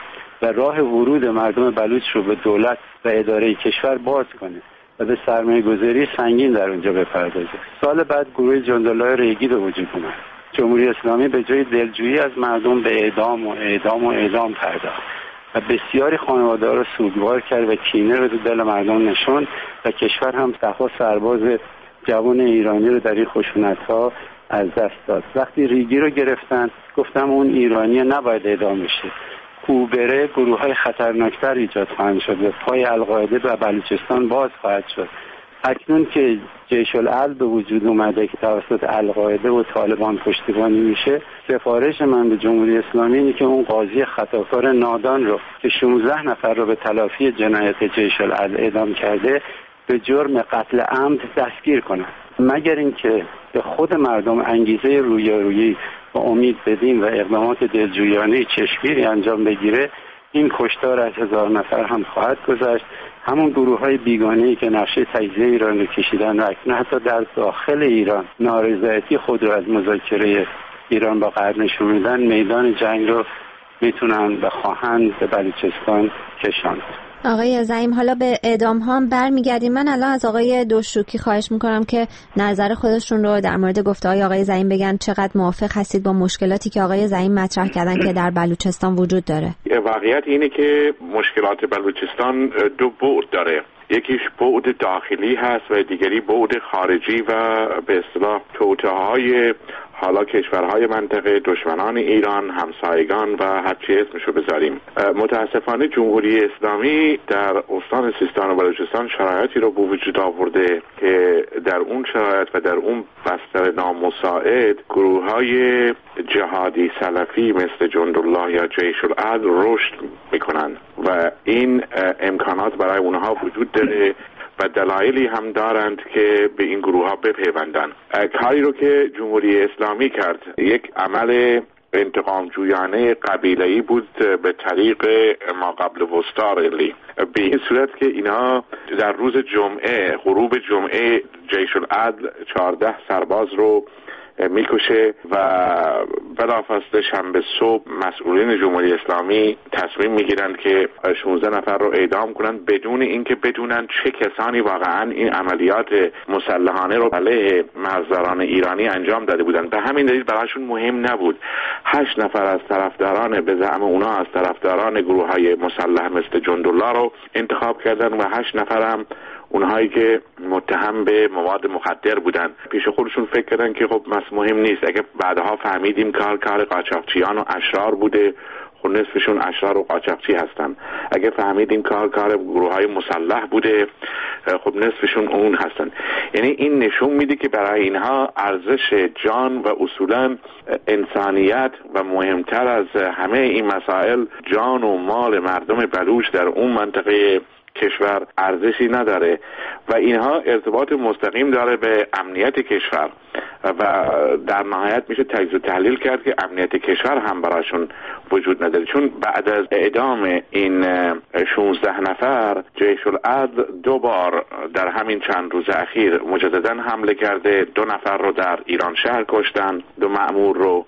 و راه ورود مردم بلوچ رو به دولت و اداره کشور باز کنه و به سرمایه گذاری سنگین در اونجا بپردازه. سال بعد گروه جندالای ریگی به وجود اومد. جمهوری اسلامی به جای دلجویی از مردم به اعدام و اعدام و اعدام پرداخت و بسیاری خانواده‌ها رو سوگوار کرد و کینه رو تو دل مردم نشوند و کشور هم صفا سرباز جوان ایرانی رو در این خشونت‌ها از دست داد. وقتی ریگی رو گرفتن گفتم اون ایرانی نباید اعدام بشه. او بره گروه‌های خطرناکتر ایجاد خواهند شد و پای القاعده و بلوچستان باز خواهد شد. اکنون که جیش العدل به وجود اومده که توسط القاعده و طالبان پشتیبانی میشه، سفارش من به جمهوری اسلامی اینه که اون قاضی خطاکار نادان رو که شانزده نفر رو به تلافی جنایت جیش العدل اعدام کرده به جرم قتل عمد دستگیر کنه، مگر اینکه به خود مردم انگیزه رویارویی و امید بدیم و اقدامات دلجویانه چشمگیری انجام بگیره، این کشتار از هزار نفر هم خواهد گذشت. همون گروه های بیگانه‌ای که نقشه تجزیه ایران رو کشیدن و اکنون حتی در داخل ایران نارضایتی خود رو از مذاکره ایران با غرب نشون میدن، میدان جنگ رو میتونن و خواهند به بلوچستان کشاند. آقای زعیم، حالا به اعدام ها هم برمیگردیم. من الان از آقای دوشروکی خواهش میکنم که نظر خودشون رو در مورد گفته‌های آقای زعیم بگن. چقدر موافق هستید با مشکلاتی که آقای زعیم مطرح کردن که در بلوچستان وجود داره؟ واقعیت اینه که مشکلات بلوچستان دو بعد داره. یکیش بعد داخلی هست و دیگری بعد خارجی و به اصطلاح توطئه‌های حالا کشورهای منطقه، دشمنان ایران، همسایگان و هر چی اسمشو بذاریم. متاسفانه جمهوری اسلامی در استان سیستان و بلوچستان شرایطی رو به وجود آورده که در اون شرایط و در اون بستر نامساعد گروه‌های جهادی سلفی مثل جندالله یا جیش العدل رشد میکنن و این امکانات برای اونها وجود داره و دلایلی هم دارند که به این گروه ها بپیوندن. کاری رو که جمهوری اسلامی کرد یک عمل انتقام جویانه قبیله‌ای بود به طریق ما قبل وستارلی، به این صورت که اینا در روز جمعه غروب جمعه جیش العدل چهارده سرباز رو میکشه و بلافاصله شنبه صبح مسئولین جمهوری اسلامی تصمیم میگیرند که شانزده نفر رو اعدام کنند بدون اینکه بدونن چه کسانی واقعا این عملیات مسلحانه رو علیه مرزداران ایرانی انجام داده بودند. به همین دلیل براشون مهم نبود. هشت نفر از طرفداران به زعم اونا از طرفداران گروه‌های مسلح مثل جندالله رو انتخاب کردن و هشت نفر هم اونهایی که متهم به مواد مخدر بودن. پیش خودشون فکر کردن که خب مهم نیست، اگه بعدها فهمیدیم کار کار قاچاقچیان و اشرار بوده، خب نصفشون اشرار و قاچاقچی هستن. اگه فهمیدیم کار کار گروه‌های مسلح بوده، خب نصفشون اون هستن. یعنی این نشون میده که برای اینها ارزش جان و اصولا انسانیت و مهمتر از همه این مسائل جان و مال مردم بلوچ در اون منطقه کشور ارزشی نداره و اینها ارتباط مستقیم داره به امنیت کشور و در نهایت میشه تجزیه و تحلیل کرد که امنیت کشور هم براشون وجود نداره، چون بعد از اعدام این شانزده نفر جیش العدل دو بار در همین چند روز اخیر مجددا حمله کرده، دو نفر رو در ایران شهر کشتن، دو مأمور رو،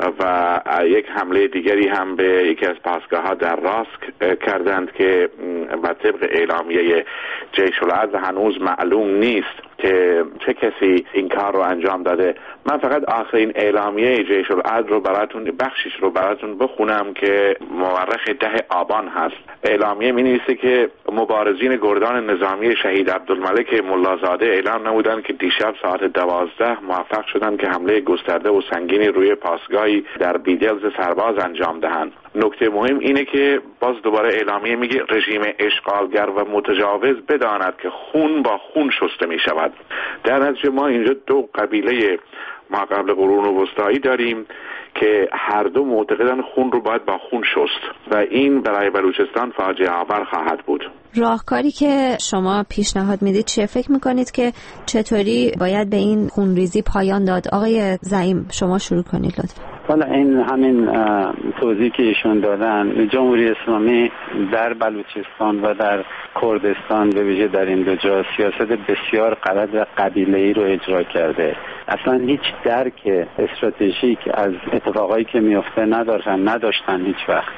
و یک حمله دیگری هم به یکی از پاسگاه‌ها در راسک کردند که بر طبق اعلامیه جیش العدل هنوز معلوم نیست که چه کسی این کار رو انجام داده. من فقط آخرین اعلامیه جیش العدل رو براتون بخشش رو براتون بخونم که مورخ ده آبان هست. اعلامیه می‌نویسه که مبارزین گردان نظامی شهید عبدالملک ملازاده اعلام نمودند که دیشب ساعت دوازده موفق شدند که حمله گسترده و سنگینی روی پاسگاهی در بیدلز سرباز انجام دهند. نکته مهم اینه که باز دوباره اعلامیه میگه رژیم اشغالگر و متجاوز بداند که خون با خون شسته می شود. در نتیجه ما اینجا دو قبیله ما قبل قرون وسطایی داریم که هر دو معتقدن خون رو باید با خون شست و این برای بلوچستان فاجعه آور خواهد بود. راهکاری که شما پیشنهاد میدید چیه؟ فکر میکنید که چطوری باید به این خونریزی پایان داد؟ آقای زعیم شما شروع کنید لطفا. حالا این همین توضیحی که ایشون دادن، جمهوری اسلامی در بلوچستان و در کردستان به ویژه در این دو جا سیاست بسیار غلط و قبیله‌ای رو اجرا کرده. اصلا هیچ درک استراتژیک از اتفاقایی که میفته نداشتن نداشتن هیچ وقت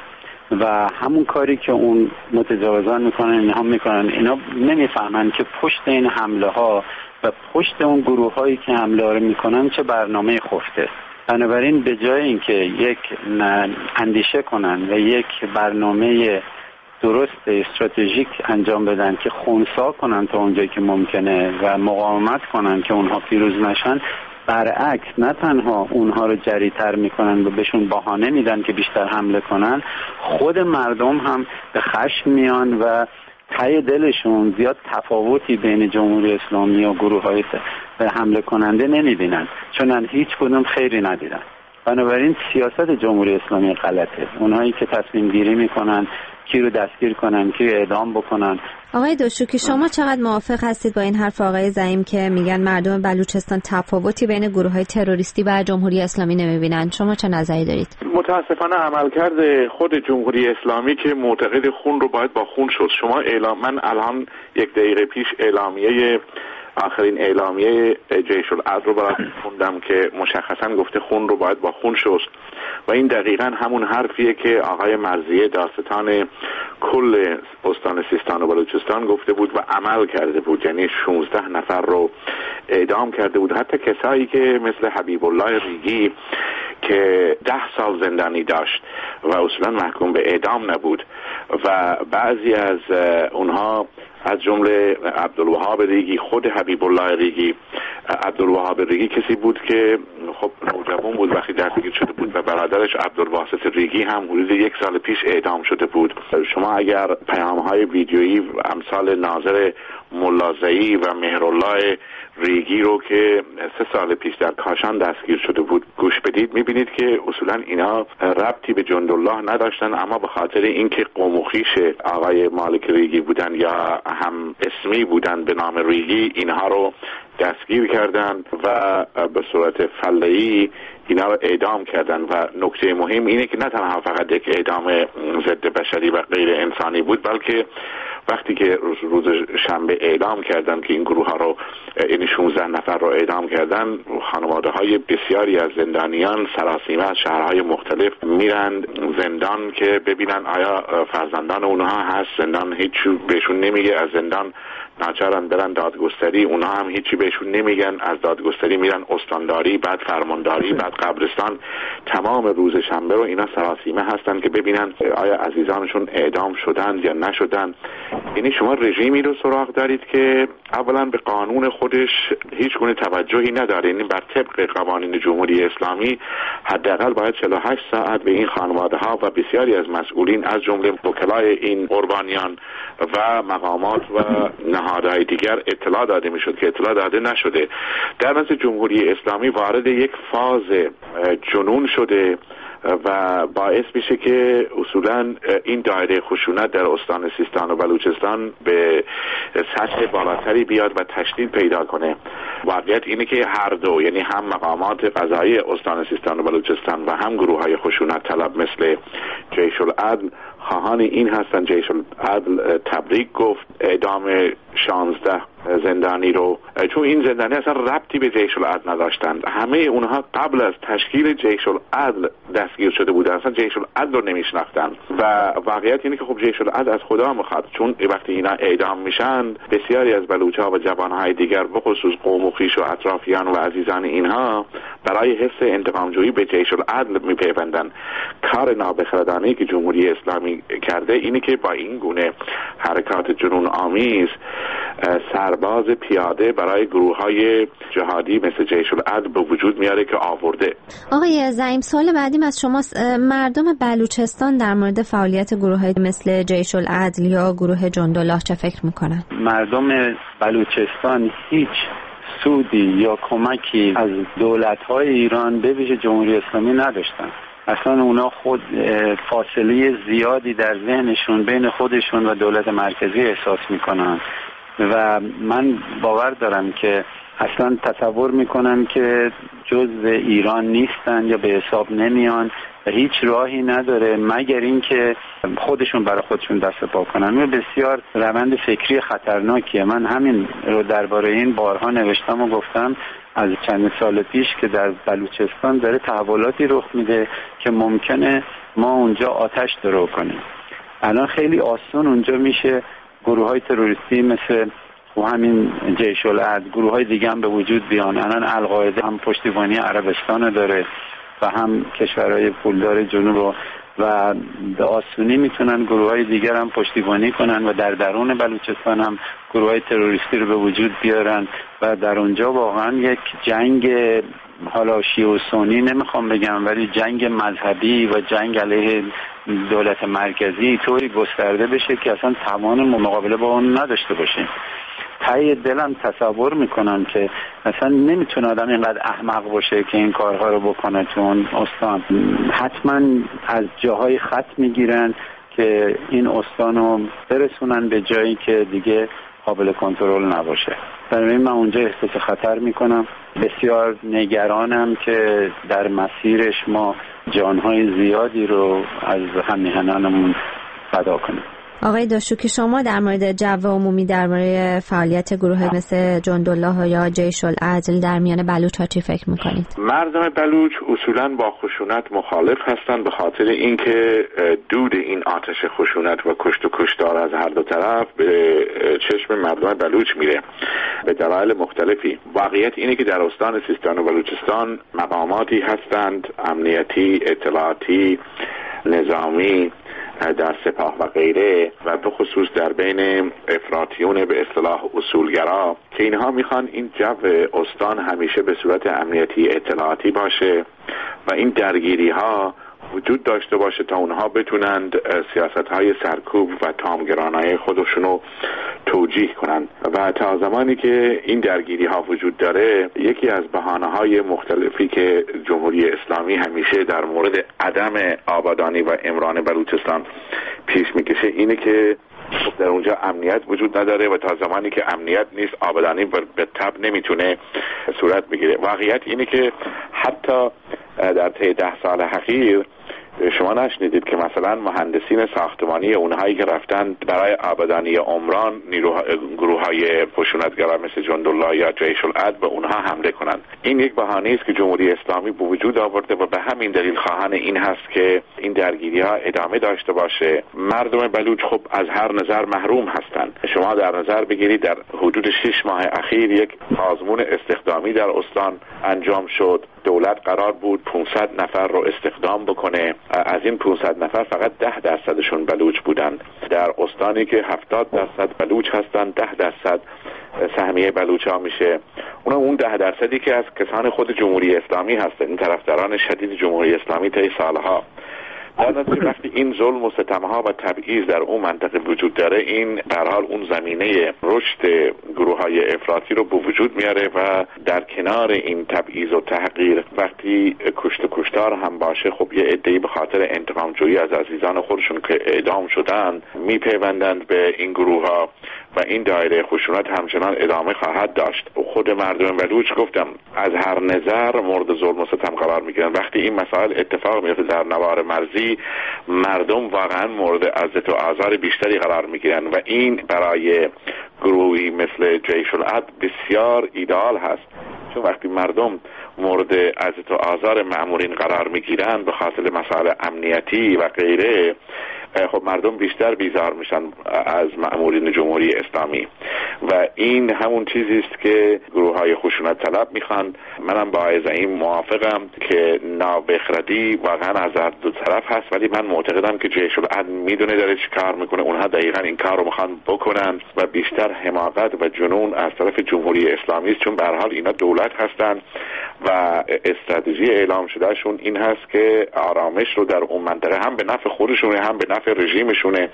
و همون کاری که اون متجاوزان میکنن اینها میکنن. اینا نمیفهمن که پشت این حمله ها و پشت اون گروه هایی که حمله ها رو میکنن چه برنامه خفته. بنابراین به جای اینکه یک اندیشه کنن و یک برنامه درست استراتژیک انجام بدن که خنثی کنن تا اونجایی که ممکنه و مقاومت کنن که اونها پیروز نشن، برعکس نه تنها اونها رو جری‌تر میکنن و بهشون بهانه میدن که بیشتر حمله کنن، خود مردم هم به خشم میان و ته دلشون زیاد تفاوتی بین جمهوری اسلامی و گروه‌های حمله کننده نمیبینن، چون هیچ کدوم خیری ندیدن. بنابراین سیاست جمهوری اسلامی غلطه. اونهایی که تصمیم گیری میکنن کی رو دستگیر کنن، کی رو اعدام بکنن. آقای دوشوکی، شما چقدر موافق هستید با این حرف آقای زعیم که میگن مردم بلوچستان تفاوتی بین گروه‌های تروریستی و جمهوری اسلامی نمیبینن؟ شما چه نظری دارید؟ متاسفانه عملکرد خود جمهوری اسلامی که معتقد خون رو باید با خون شست. شما اعلام من الان یک دقیقه پیش اعلامیه آخرین اعلامیه جیش العدل رو براتون خوندم که مشخصا گفته خون رو باید با خون شست و این دقیقاً همون حرفیه که آقای مرضیه داستان کل استان سیستان و بلوچستان گفته بود و عمل کرده بود. یعنی شانزده نفر رو اعدام کرده بود، حتی کسایی که مثل حبیب الله ریگی که ده سال زندانی داشت و اصولا محکوم به اعدام نبود و بعضی از اونها از جمله عبدالوهاب ریگی، خود حبیب الله ریگی. عبدالوهاب ریگی کسی بود که خب نوجوان بود وقتی دستگیر شده بود و برادرش عبدالواسط ریگی هم حدود یک سال پیش اعدام شده بود. شما اگر پیام‌های ویدیویی امثال ناظر ملازعی و مهرالله ریگی رو که سه سال پیش در کاشان دستگیر شده بود گوش بدید، میبینید که اصولا اینا ربطی به جندالله نداشتن، اما به خاطر اینکه قوم و خویش آقای مالک ریگی بودن یا هم اسمی بودن به نام ریگی، اینها رو دستگیر کردن و به صورت فله‌ای اینا رو اعدام کردن. و نکته مهم اینه که نه تنها فقط یک اعدام ضد بشری و غیر انسانی بود، بلکه وقتی که روز, روز شنبه اعدام کردن که این گروه ها رو، یعنی شانزده نفر رو اعدام کردن، خانواده های بسیاری از زندانیان سراسیمه از شهرهای مختلف میرن زندان که ببینن آیا فرزندان اونها هست. زندان هیچ بهشون نمیگه، از زندان ناچارن برن دادگستری، اونها هم هیچی بهشون نمیگن. از دادگستری میرن استانداری، بعد فرمانداری، بعد قبرستان. تمام روز شنبه رو اینا سراسیمه هستن که ببینن آیا عزیزانشون اعدام شدن یا نشدن. یعنی شما رژیمی رو سراغ دارید که اولا به قانون خودش هیچ گونه توجهی نداره. یعنی بر طبق قوانین جمهوری اسلامی حداقل باید چهل و هشت ساعت به این خانواده ها و بسیاری از مسئولین از جمله وکلای این قربانیان و مقامات و نهادهای دیگر اطلاع داده میشد که اطلاع داده نشده. در نتیجه جمهوری اسلامی وارد یک فاز جنون شده و باعث میشه که اصولا این دایره خشونت در استان سیستان و بلوچستان به سطح بالاتری بیاد و تشدید پیدا کنه. واقعیت اینه که هر دو، یعنی هم مقامات قضایی استان سیستان و بلوچستان و هم گروه های خشونت طلب مثل جیش العدل خواهان این هستن. جیش العدل تبریک گفت اعدام شانزده زندانی رو، چون این زندانی اصلا ربطی به جیش العدل نداشتند. همه اونها قبل از تشکیل جیش العدل دستگیر شده بودن، اصلا جیش العدل رو نمیشناختن. و واقعیت اینه که خب جیش العدل از خدا میخواد، چون وقتی اینا اعدام میشن بسیاری از بلوچ‌ها و جوانهای دیگر به خصوص قوم و خویش و اطرافیان و عزیزان اینها برای حفظ انتقام جویی به جیش العدل میپیوندن. کار نابخردانه‌ای که جمهوری اسلامی کرده اینه که با این گونه حرکات جنون آمیز سرباز پیاده برای گروه‌های جهادی مثل جیش العدل به وجود میاره که آورده. آقای زعیم، سوال بعدیم از شماست. مردم بلوچستان در مورد فعالیت گروه‌های مثل جیش العدل یا گروه جندالله چه فکر میکنن؟ مردم بلوچستان هیچ سودی یا کمکی از دولت‌های ایران به ویژه جمهوری اسلامی نداشتن. اصلا اونا خود فاصله زیادی در ذهنشون بین خودشون و دولت مرکزی احساس میکنن و من باور دارم که اصلا تصور میکنن که جزء ایران نیستن یا به حساب نمیان و هیچ راهی نداره مگر اینکه خودشون برای خودشون دست پا کنن. و بسیار روند فکری خطرناکیه. من همین رو درباره این بارها نوشتم و گفتم از چند سال پیش که در بلوچستان داره تحولاتی رخ میده که ممکنه ما اونجا آتش درو کنیم. الان خیلی آسان اونجا میشه گروه های تروریستی مثل و همین جیش العدل، گروه های دیگه هم به وجود بیان. الان القاعده هم پشتیبانی عربستان داره و هم کشورهای پولدار جنوب و به آسونی میتونن گروه های دیگر هم پشتیبانی کنن و در درون بلوچستان هم گروه های تروریستی رو به وجود بیارن و در اونجا واقعا یک جنگ، حالا شیعه و سنی نمیخوام بگم، ولی جنگ مذهبی و جنگ علیه دولت مرکزی طوری گسترده بشه که اصلا توان مقابله با اون نداشته باشیم. ته دلم تصور میکنم که اصلا نمیتونه آدم اینقدر احمق باشه که این کارها رو بکنه تو اون استان. حتما از جاهای خط میگیرن که این استان رو برسونن به جایی که دیگه قابل کنترل نباشه. برای من اونجا احساس خطر میکنم. بسیار نگرانم که در مسیرش ما جانهای زیادی رو از همیهنانمون فدا کنیم. آقای داشوکی، شما در مورد جو عمومی درباره فعالیت گروه مثل جندالله یا جیش العدل در میان بلوچ ها چی فکر میکنید؟ مردم بلوچ اصولا با خشونت مخالف هستند به خاطر اینکه دود این آتش خشونت و کشت و کشتار از هر دو طرف به چشم مردم بلوچ میره به دلایل مختلفی. واقعیت اینه که در استان سیستان و بلوچستان مقاماتی هستند امنیتی، اطلاعاتی، نظامی، در سپاه و غیره و به خصوص در بین افراطیون به اصطلاح اصولگرا که اینها میخوان این جو استان همیشه به صورت امنیتی اطلاعاتی باشه و این درگیری ها وجود داشته باشه تا اونها بتونند سیاست های سرکوب و تامگرانای خودشونو توجیه کنند. و تا زمانی که این درگیری ها وجود داره، یکی از بهانه های مختلفی که جمهوری اسلامی همیشه در مورد عدم آبادانی و عمران بلوچستان پیش میکشه اینه که در اونجا امنیت وجود نداره و تا زمانی که امنیت نیست آبادانی به تب نمیتونه صورت بگیره. واقعیت اینه که حتی در طی ده سال اخیر شما نشنیدید که مثلا مهندسین ساختمانی اونهایی که رفتن برای آبادانی عمران گروه های خشونتگرا مثل جندالله یا جیش العدل به اونها حمله کنند. این یک بهانه است که جمهوری اسلامی به وجود آورده و به همین دلیل خواهان این هست که این درگیری ها ادامه داشته باشه. مردم بلوچ خب از هر نظر محروم هستند. شما در نظر بگیرید در حدود شش ماه اخیر یک سازمان استخدامی در استان انجام شد. دولت قرار بود پانصد نفر رو استخدام بکنه. از این پانصد نفر فقط ده درصدشون بلوچ بودن. در استانی که هفتاد درصد بلوچ هستن، ده درصد سهمیه بلوچ ها میشه. اون اون ده درصدی که از کسان خود جمهوری اسلامی هستن، این طرفداران شدید جمهوری اسلامی طی سالها. در نتیجه وقتی این ظلم و ستمها و تبعیض در اون منطقه وجود داره، این به هر حال اون زمینه رشد گروه‌های افراطی رو به وجود میاره و در کنار این تبعیض و تحقیر وقتی کشت و کشتار هم باشه، خب یه عده‌ای به خاطر انتقام جویی از عزیزان خودشون که اعدام شدن میپیوندند به این گروه‌ها و این دایره خشونت همچنان ادامه خواهد داشت. خود مردم بلوچ گفتم از هر نظر مورد ظلم و ستم قرار میگیرن. وقتی این مسائل اتفاق میفته در نوار مرزی، مردم واقعا مورد اذیت و آزار بیشتری قرار میگیرن و این برای گروهی مثل جیش العدل بسیار ایدئال هست، چون وقتی مردم مورد اذیت و آزار مأمورین قرار میگیرن به خاطر مسائل امنیتی و غیره، خب مردم بیشتر بیزار میشن از مأمورین جمهوری اسلامی و این همون چیزی است که گروه های خشونت طلب میخوان. منم با این موافقم که نابخردی واقعا از هر دو طرف هست، ولی من معتقدم که جیش العدل میدونه داره چی کار میکنه. اونها دقیقا این کار رو میخوان بکنن و بیشتر حماقت و جنون از طرف جمهوری اسلامی است، چون به هر حال اینا دولت هستن و استراتژی اعلام شده شون این هست که آرامش رو در اون منطقه هم به نفع خودشونه هم به نفع رژیمشونه،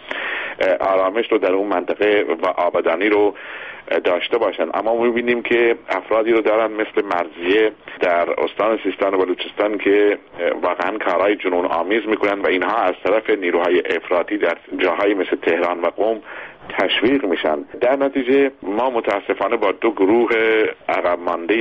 آرامش رو در اون منطقه و آبادانی رو داشته باشن. اما ما می‌بینیم که افرادی رو دارن مثل مرضیه در استان سیستان و بلوچستان که واقعا کارهای جنون آمیز میکنن و اینها از طرف نیروهای افراطی در جاهای مثل تهران و قم تشویق میشن. در نتیجه ما متاسفانه با دو گروه عقب مانده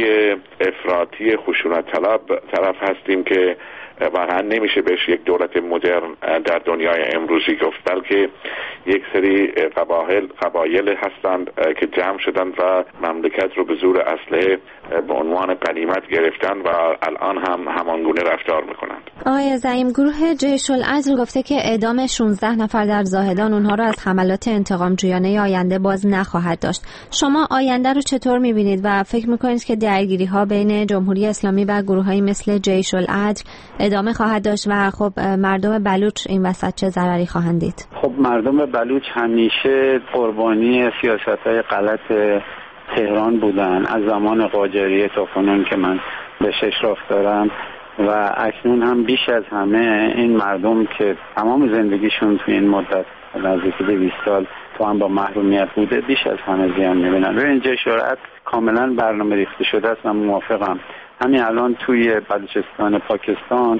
افراطی خشونت طلب طرف هستیم که واقعا نمیشه بهش یک دولت مدرن در دنیای امروزی گفت، بلکه یک سری قبایل قبایل هستند که جمع شدن و مملکت رو به زور اسلحه به عنوان غنیمت گرفتن و الان هم همانگونه رفتار میکنند. آقای زعیم، گروه جیش العدل گفته که اعدام شانزده نفر در زاهدان اونها رو از حملات انتقام جویانه آینده باز نخواهد داشت. شما آینده رو چطور میبینید و فکر میکنید که درگیری ها بین جمهوری اسلامی و گروهایی مثل جیش العدل ادامه خواهد داشت و خب مردم بلوچ این وسط چه ضرری خواهند دید؟ خب مردم بلوچ همیشه قربانی سیاست‌های غلط تهران بودن از زمان قاجاریه تا کنون که من بهش اشراف دارم و اکنون هم بیش از همه این مردم که تمام زندگیشون توی این مدت نزدیک دویست سال تو هم با محرومیت بوده بیش از همه زیان می‌بینن. و این جیش العدل کاملا برنامه ریخته شده است. من موافقم. همین الان توی بلوچستان پاکستان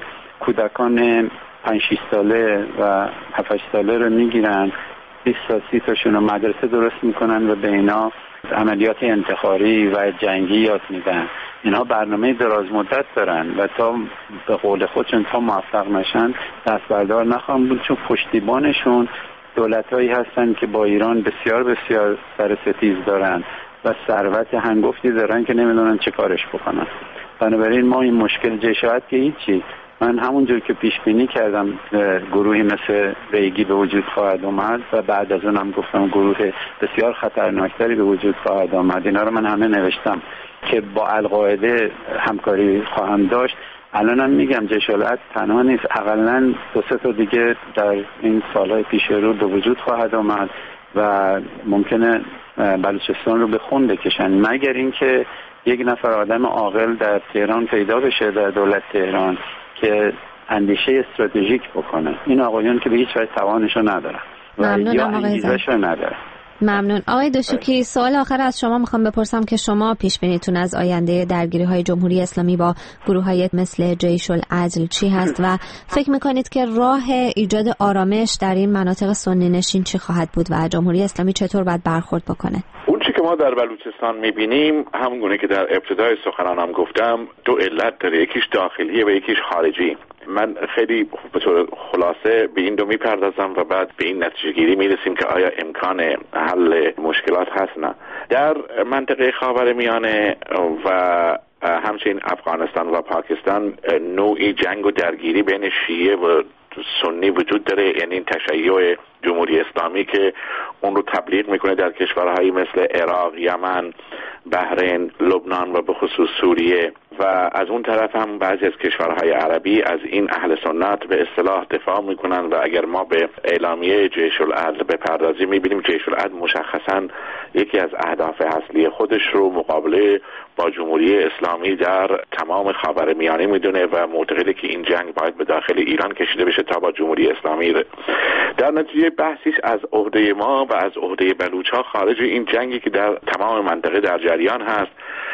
کودکان پنج شش ساله و هفت هشت ساله رو میگیرن، بیست تا سی تاشون رو مدرسه درست میکنن و به اینا عملیات انتحاری و جنگی یاد میدن. اینا برنامه دراز مدت دارن و تا به قول خودشون تا موفق نشن دست بردار نخواهند بود، چون پشتیبانشون دولتایی هستن که با ایران بسیار بسیار سر ستیز دارن و ثروت هنگفتی دارن که نمیدونن چه کارش بکنن. بنابراین ما این مشکل جیش العدل که هیچی، من همونجور که پیش بینی کردم گروهی مثل ریگی به وجود خواهد آمد و بعد از اونم گفتم گروه بسیار خطرناکتری به وجود خواهد آمد. اینا رو من همه نوشتم که با القاعده همکاری خواهم داشت. الانم میگم جیش العدل تنها نیست، حداقل دو سه تا دیگه در این سالهای پیش رو به وجود خواهد آمد و ممکنه بلوچستان رو به خون بکشن، مگر اینکه یک نفر آدم عاقل در تهران پیدا بشه، در دولت تهران، که اندیشه استراتژیک بکنه. این آقایان که به هیچ وجه توانشو ندارن و یا انگیزشو ندارن. ممنون. آقای دشوکی، سوال آخر از شما میخوام بپرسم که شما پیش بینیتون از آینده درگیری های جمهوری اسلامی با گروه های مثل جیش العدل چی هست و فکر میکنید که راه ایجاد آرامش در این مناطق سنی نشین چی خواهد بود و جمهوری اسلامی چطور باید برخورد بکنه؟ اون چی که ما در بلوچستان میبینیم همون گونه که در ابتدای سخنانم گفتم دو علت داره، یکیش داخلیه و یکیش خارجی. من خیلی به طور خلاصه به این دو میپردازم و بعد به این نتیجه گیری میرسیم که آیا امکان حل مشکلات هست نه. در منطقه خاورمیانه و همچنین افغانستان و پاکستان نوعی جنگ و درگیری بین شیعه و سنی وجود داره، یعنی این تشیع جمهوری اسلامی که اون رو تبلیغ میکنه در کشورهایی مثل عراق، یمن، بحرین، لبنان و به خصوص سوریه، و از اون طرف هم بعضی از کشورهای عربی از این اهل سنت به اصطلاح دفاع میکنن و اگر ما به اعلامیه جیش العدل بپردازیم میبینیم جیش العدل مشخصا یکی از اهداف اصلی خودش رو مقابله با جمهوری اسلامی در تمام خاورمیانه میدونه و معتقده که این جنگ باید به داخل ایران کشیده بشه تا با جمهوری اسلامی ده. در نتیجه بحثیش از عهده ما و از عهده بلوچ‌ها خارج این جنگی که در تمام منطقه در جریان هست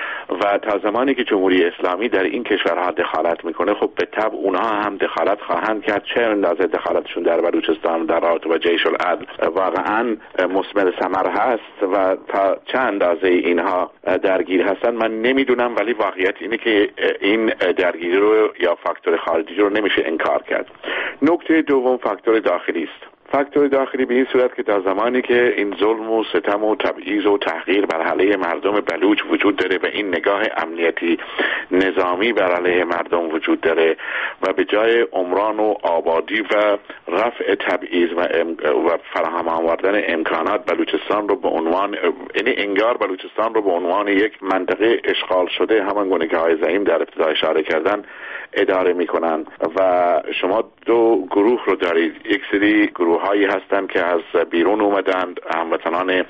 و تا زمانی که جمهوری اسلامی در این کشورها دخالت میکنه خب به طبع اونها هم دخالت خواهند کرد. چه اندازه دخالتشون در بلوچستان در رابطه با جیش العدل واقعا مثمر ثمر هست و تا چه اندازه اینها درگیر هستن من نمیدونم، ولی واقعیت اینه که این درگیری رو یا فاکتور خارجی رو نمیشه انکار کرد. نکته دوم فاکتور داخلی است. فاکتور داخلی به این صورت که تا زمانی که این ظلم و ستم و تبعیض و تحقیر بر علیه مردم بلوچ وجود داره و این نگاه امنیتی نظامی بر علیه مردم وجود داره و به جای عمران و آبادی و رفع تبعیض و, ام... و فراهم آوردن امکانات بلوچستان رو به عنوان یعنی انگار بلوچستان رو به عنوان یک منطقه اشغال شده همان گونه که آقای زعیم در ابتدا اشاره کردن اداره میکنن و شما دو گروه رو دارید. یک سری گروه هایی هستند که از بیرون اومدند، هموطنان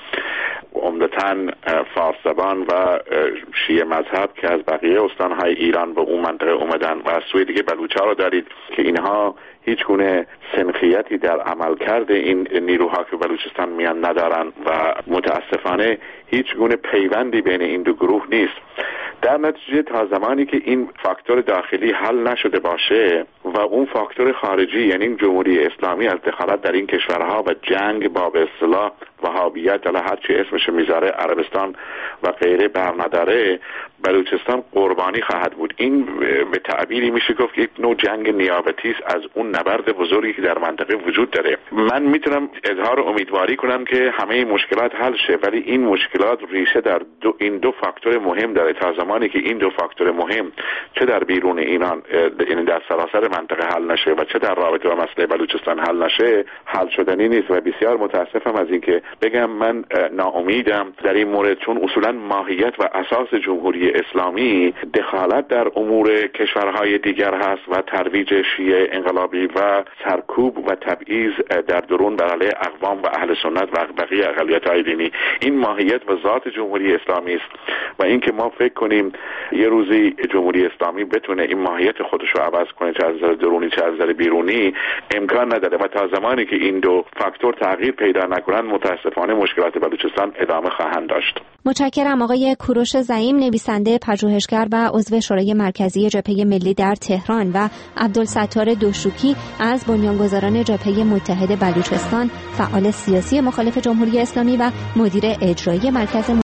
عمدتاً فارس زبان و شیعه مذهب که از بقیه استانهای ایران به اون منطقه اومدن، و از سوی دیگه بلوچ‌ها رو دارید که اینها هیچ گونه سنخیتی در عمل کرده این نیروها که بلوچستان میان ندارن و متاسفانه هیچ گونه پیوندی بین این دو گروه نیست. در نتیجه تا زمانی که این فاکتور داخلی حل نشده باشه و اون فاکتور خارجی یعنی جمهوری اسلامی از دخالت در این کشورها و جنگ با به اصطلاح وهابیت حالا هر چی اسمش میذاره، عربستان و غیره بر نداره، بلوچستان قربانی خواهد بود. این به تعبیری میشه گفت یک نوع جنگ نیابتی است از اون نبرد بزرگی که در منطقه وجود داره. من میتونم اظهار امیدواری کنم که همه مشکلات حل شه، ولی این مشکلات ریشه در دو این دو فاکتور مهم داره. تا زمانی که این دو فاکتور مهم چه در بیرون ایران، یعنی در سراسر منطقه حل نشه و چه در رابطه با مسئله بلوچستان حل نشه، حل شدنی نیست. و بسیار متاسفم از اینکه بگم من ناامیدم در این مورد، چون اصولا ماهیت و اساس جمهوری اسلامی دخالت در امور کشورهای دیگر هست و ترویج شیعه انقلابی و سرکوب و تبعیض در درون بر علیه اقوام و اهل سنت و بقیه اقلیت‌های دینی. این ماهیت و ذات جمهوری اسلامی است و اینکه ما فکر کنیم یه روزی جمهوری اسلامی بتونه این ماهیت خودش رو عوض کنه، چه از نظر درونی چه از نظر بیرونی، امکان نداره. و تا زمانی که این دو فاکتور تغییر پیدا نکنن، متاسفانه مشکلات بلوچستان ادامه خواهند داشت. متشکرم آقای کوروش زعیم، نویسنده، پژوهشگر و عضو شورای مرکزی جبهه ملی در تهران، و عبدالستار دوشوکی از بنیانگذاران جبهه متحد بلوچستان، فعال سیاسی مخالف جمهوری اسلامی و مدیر اجرایی مرکز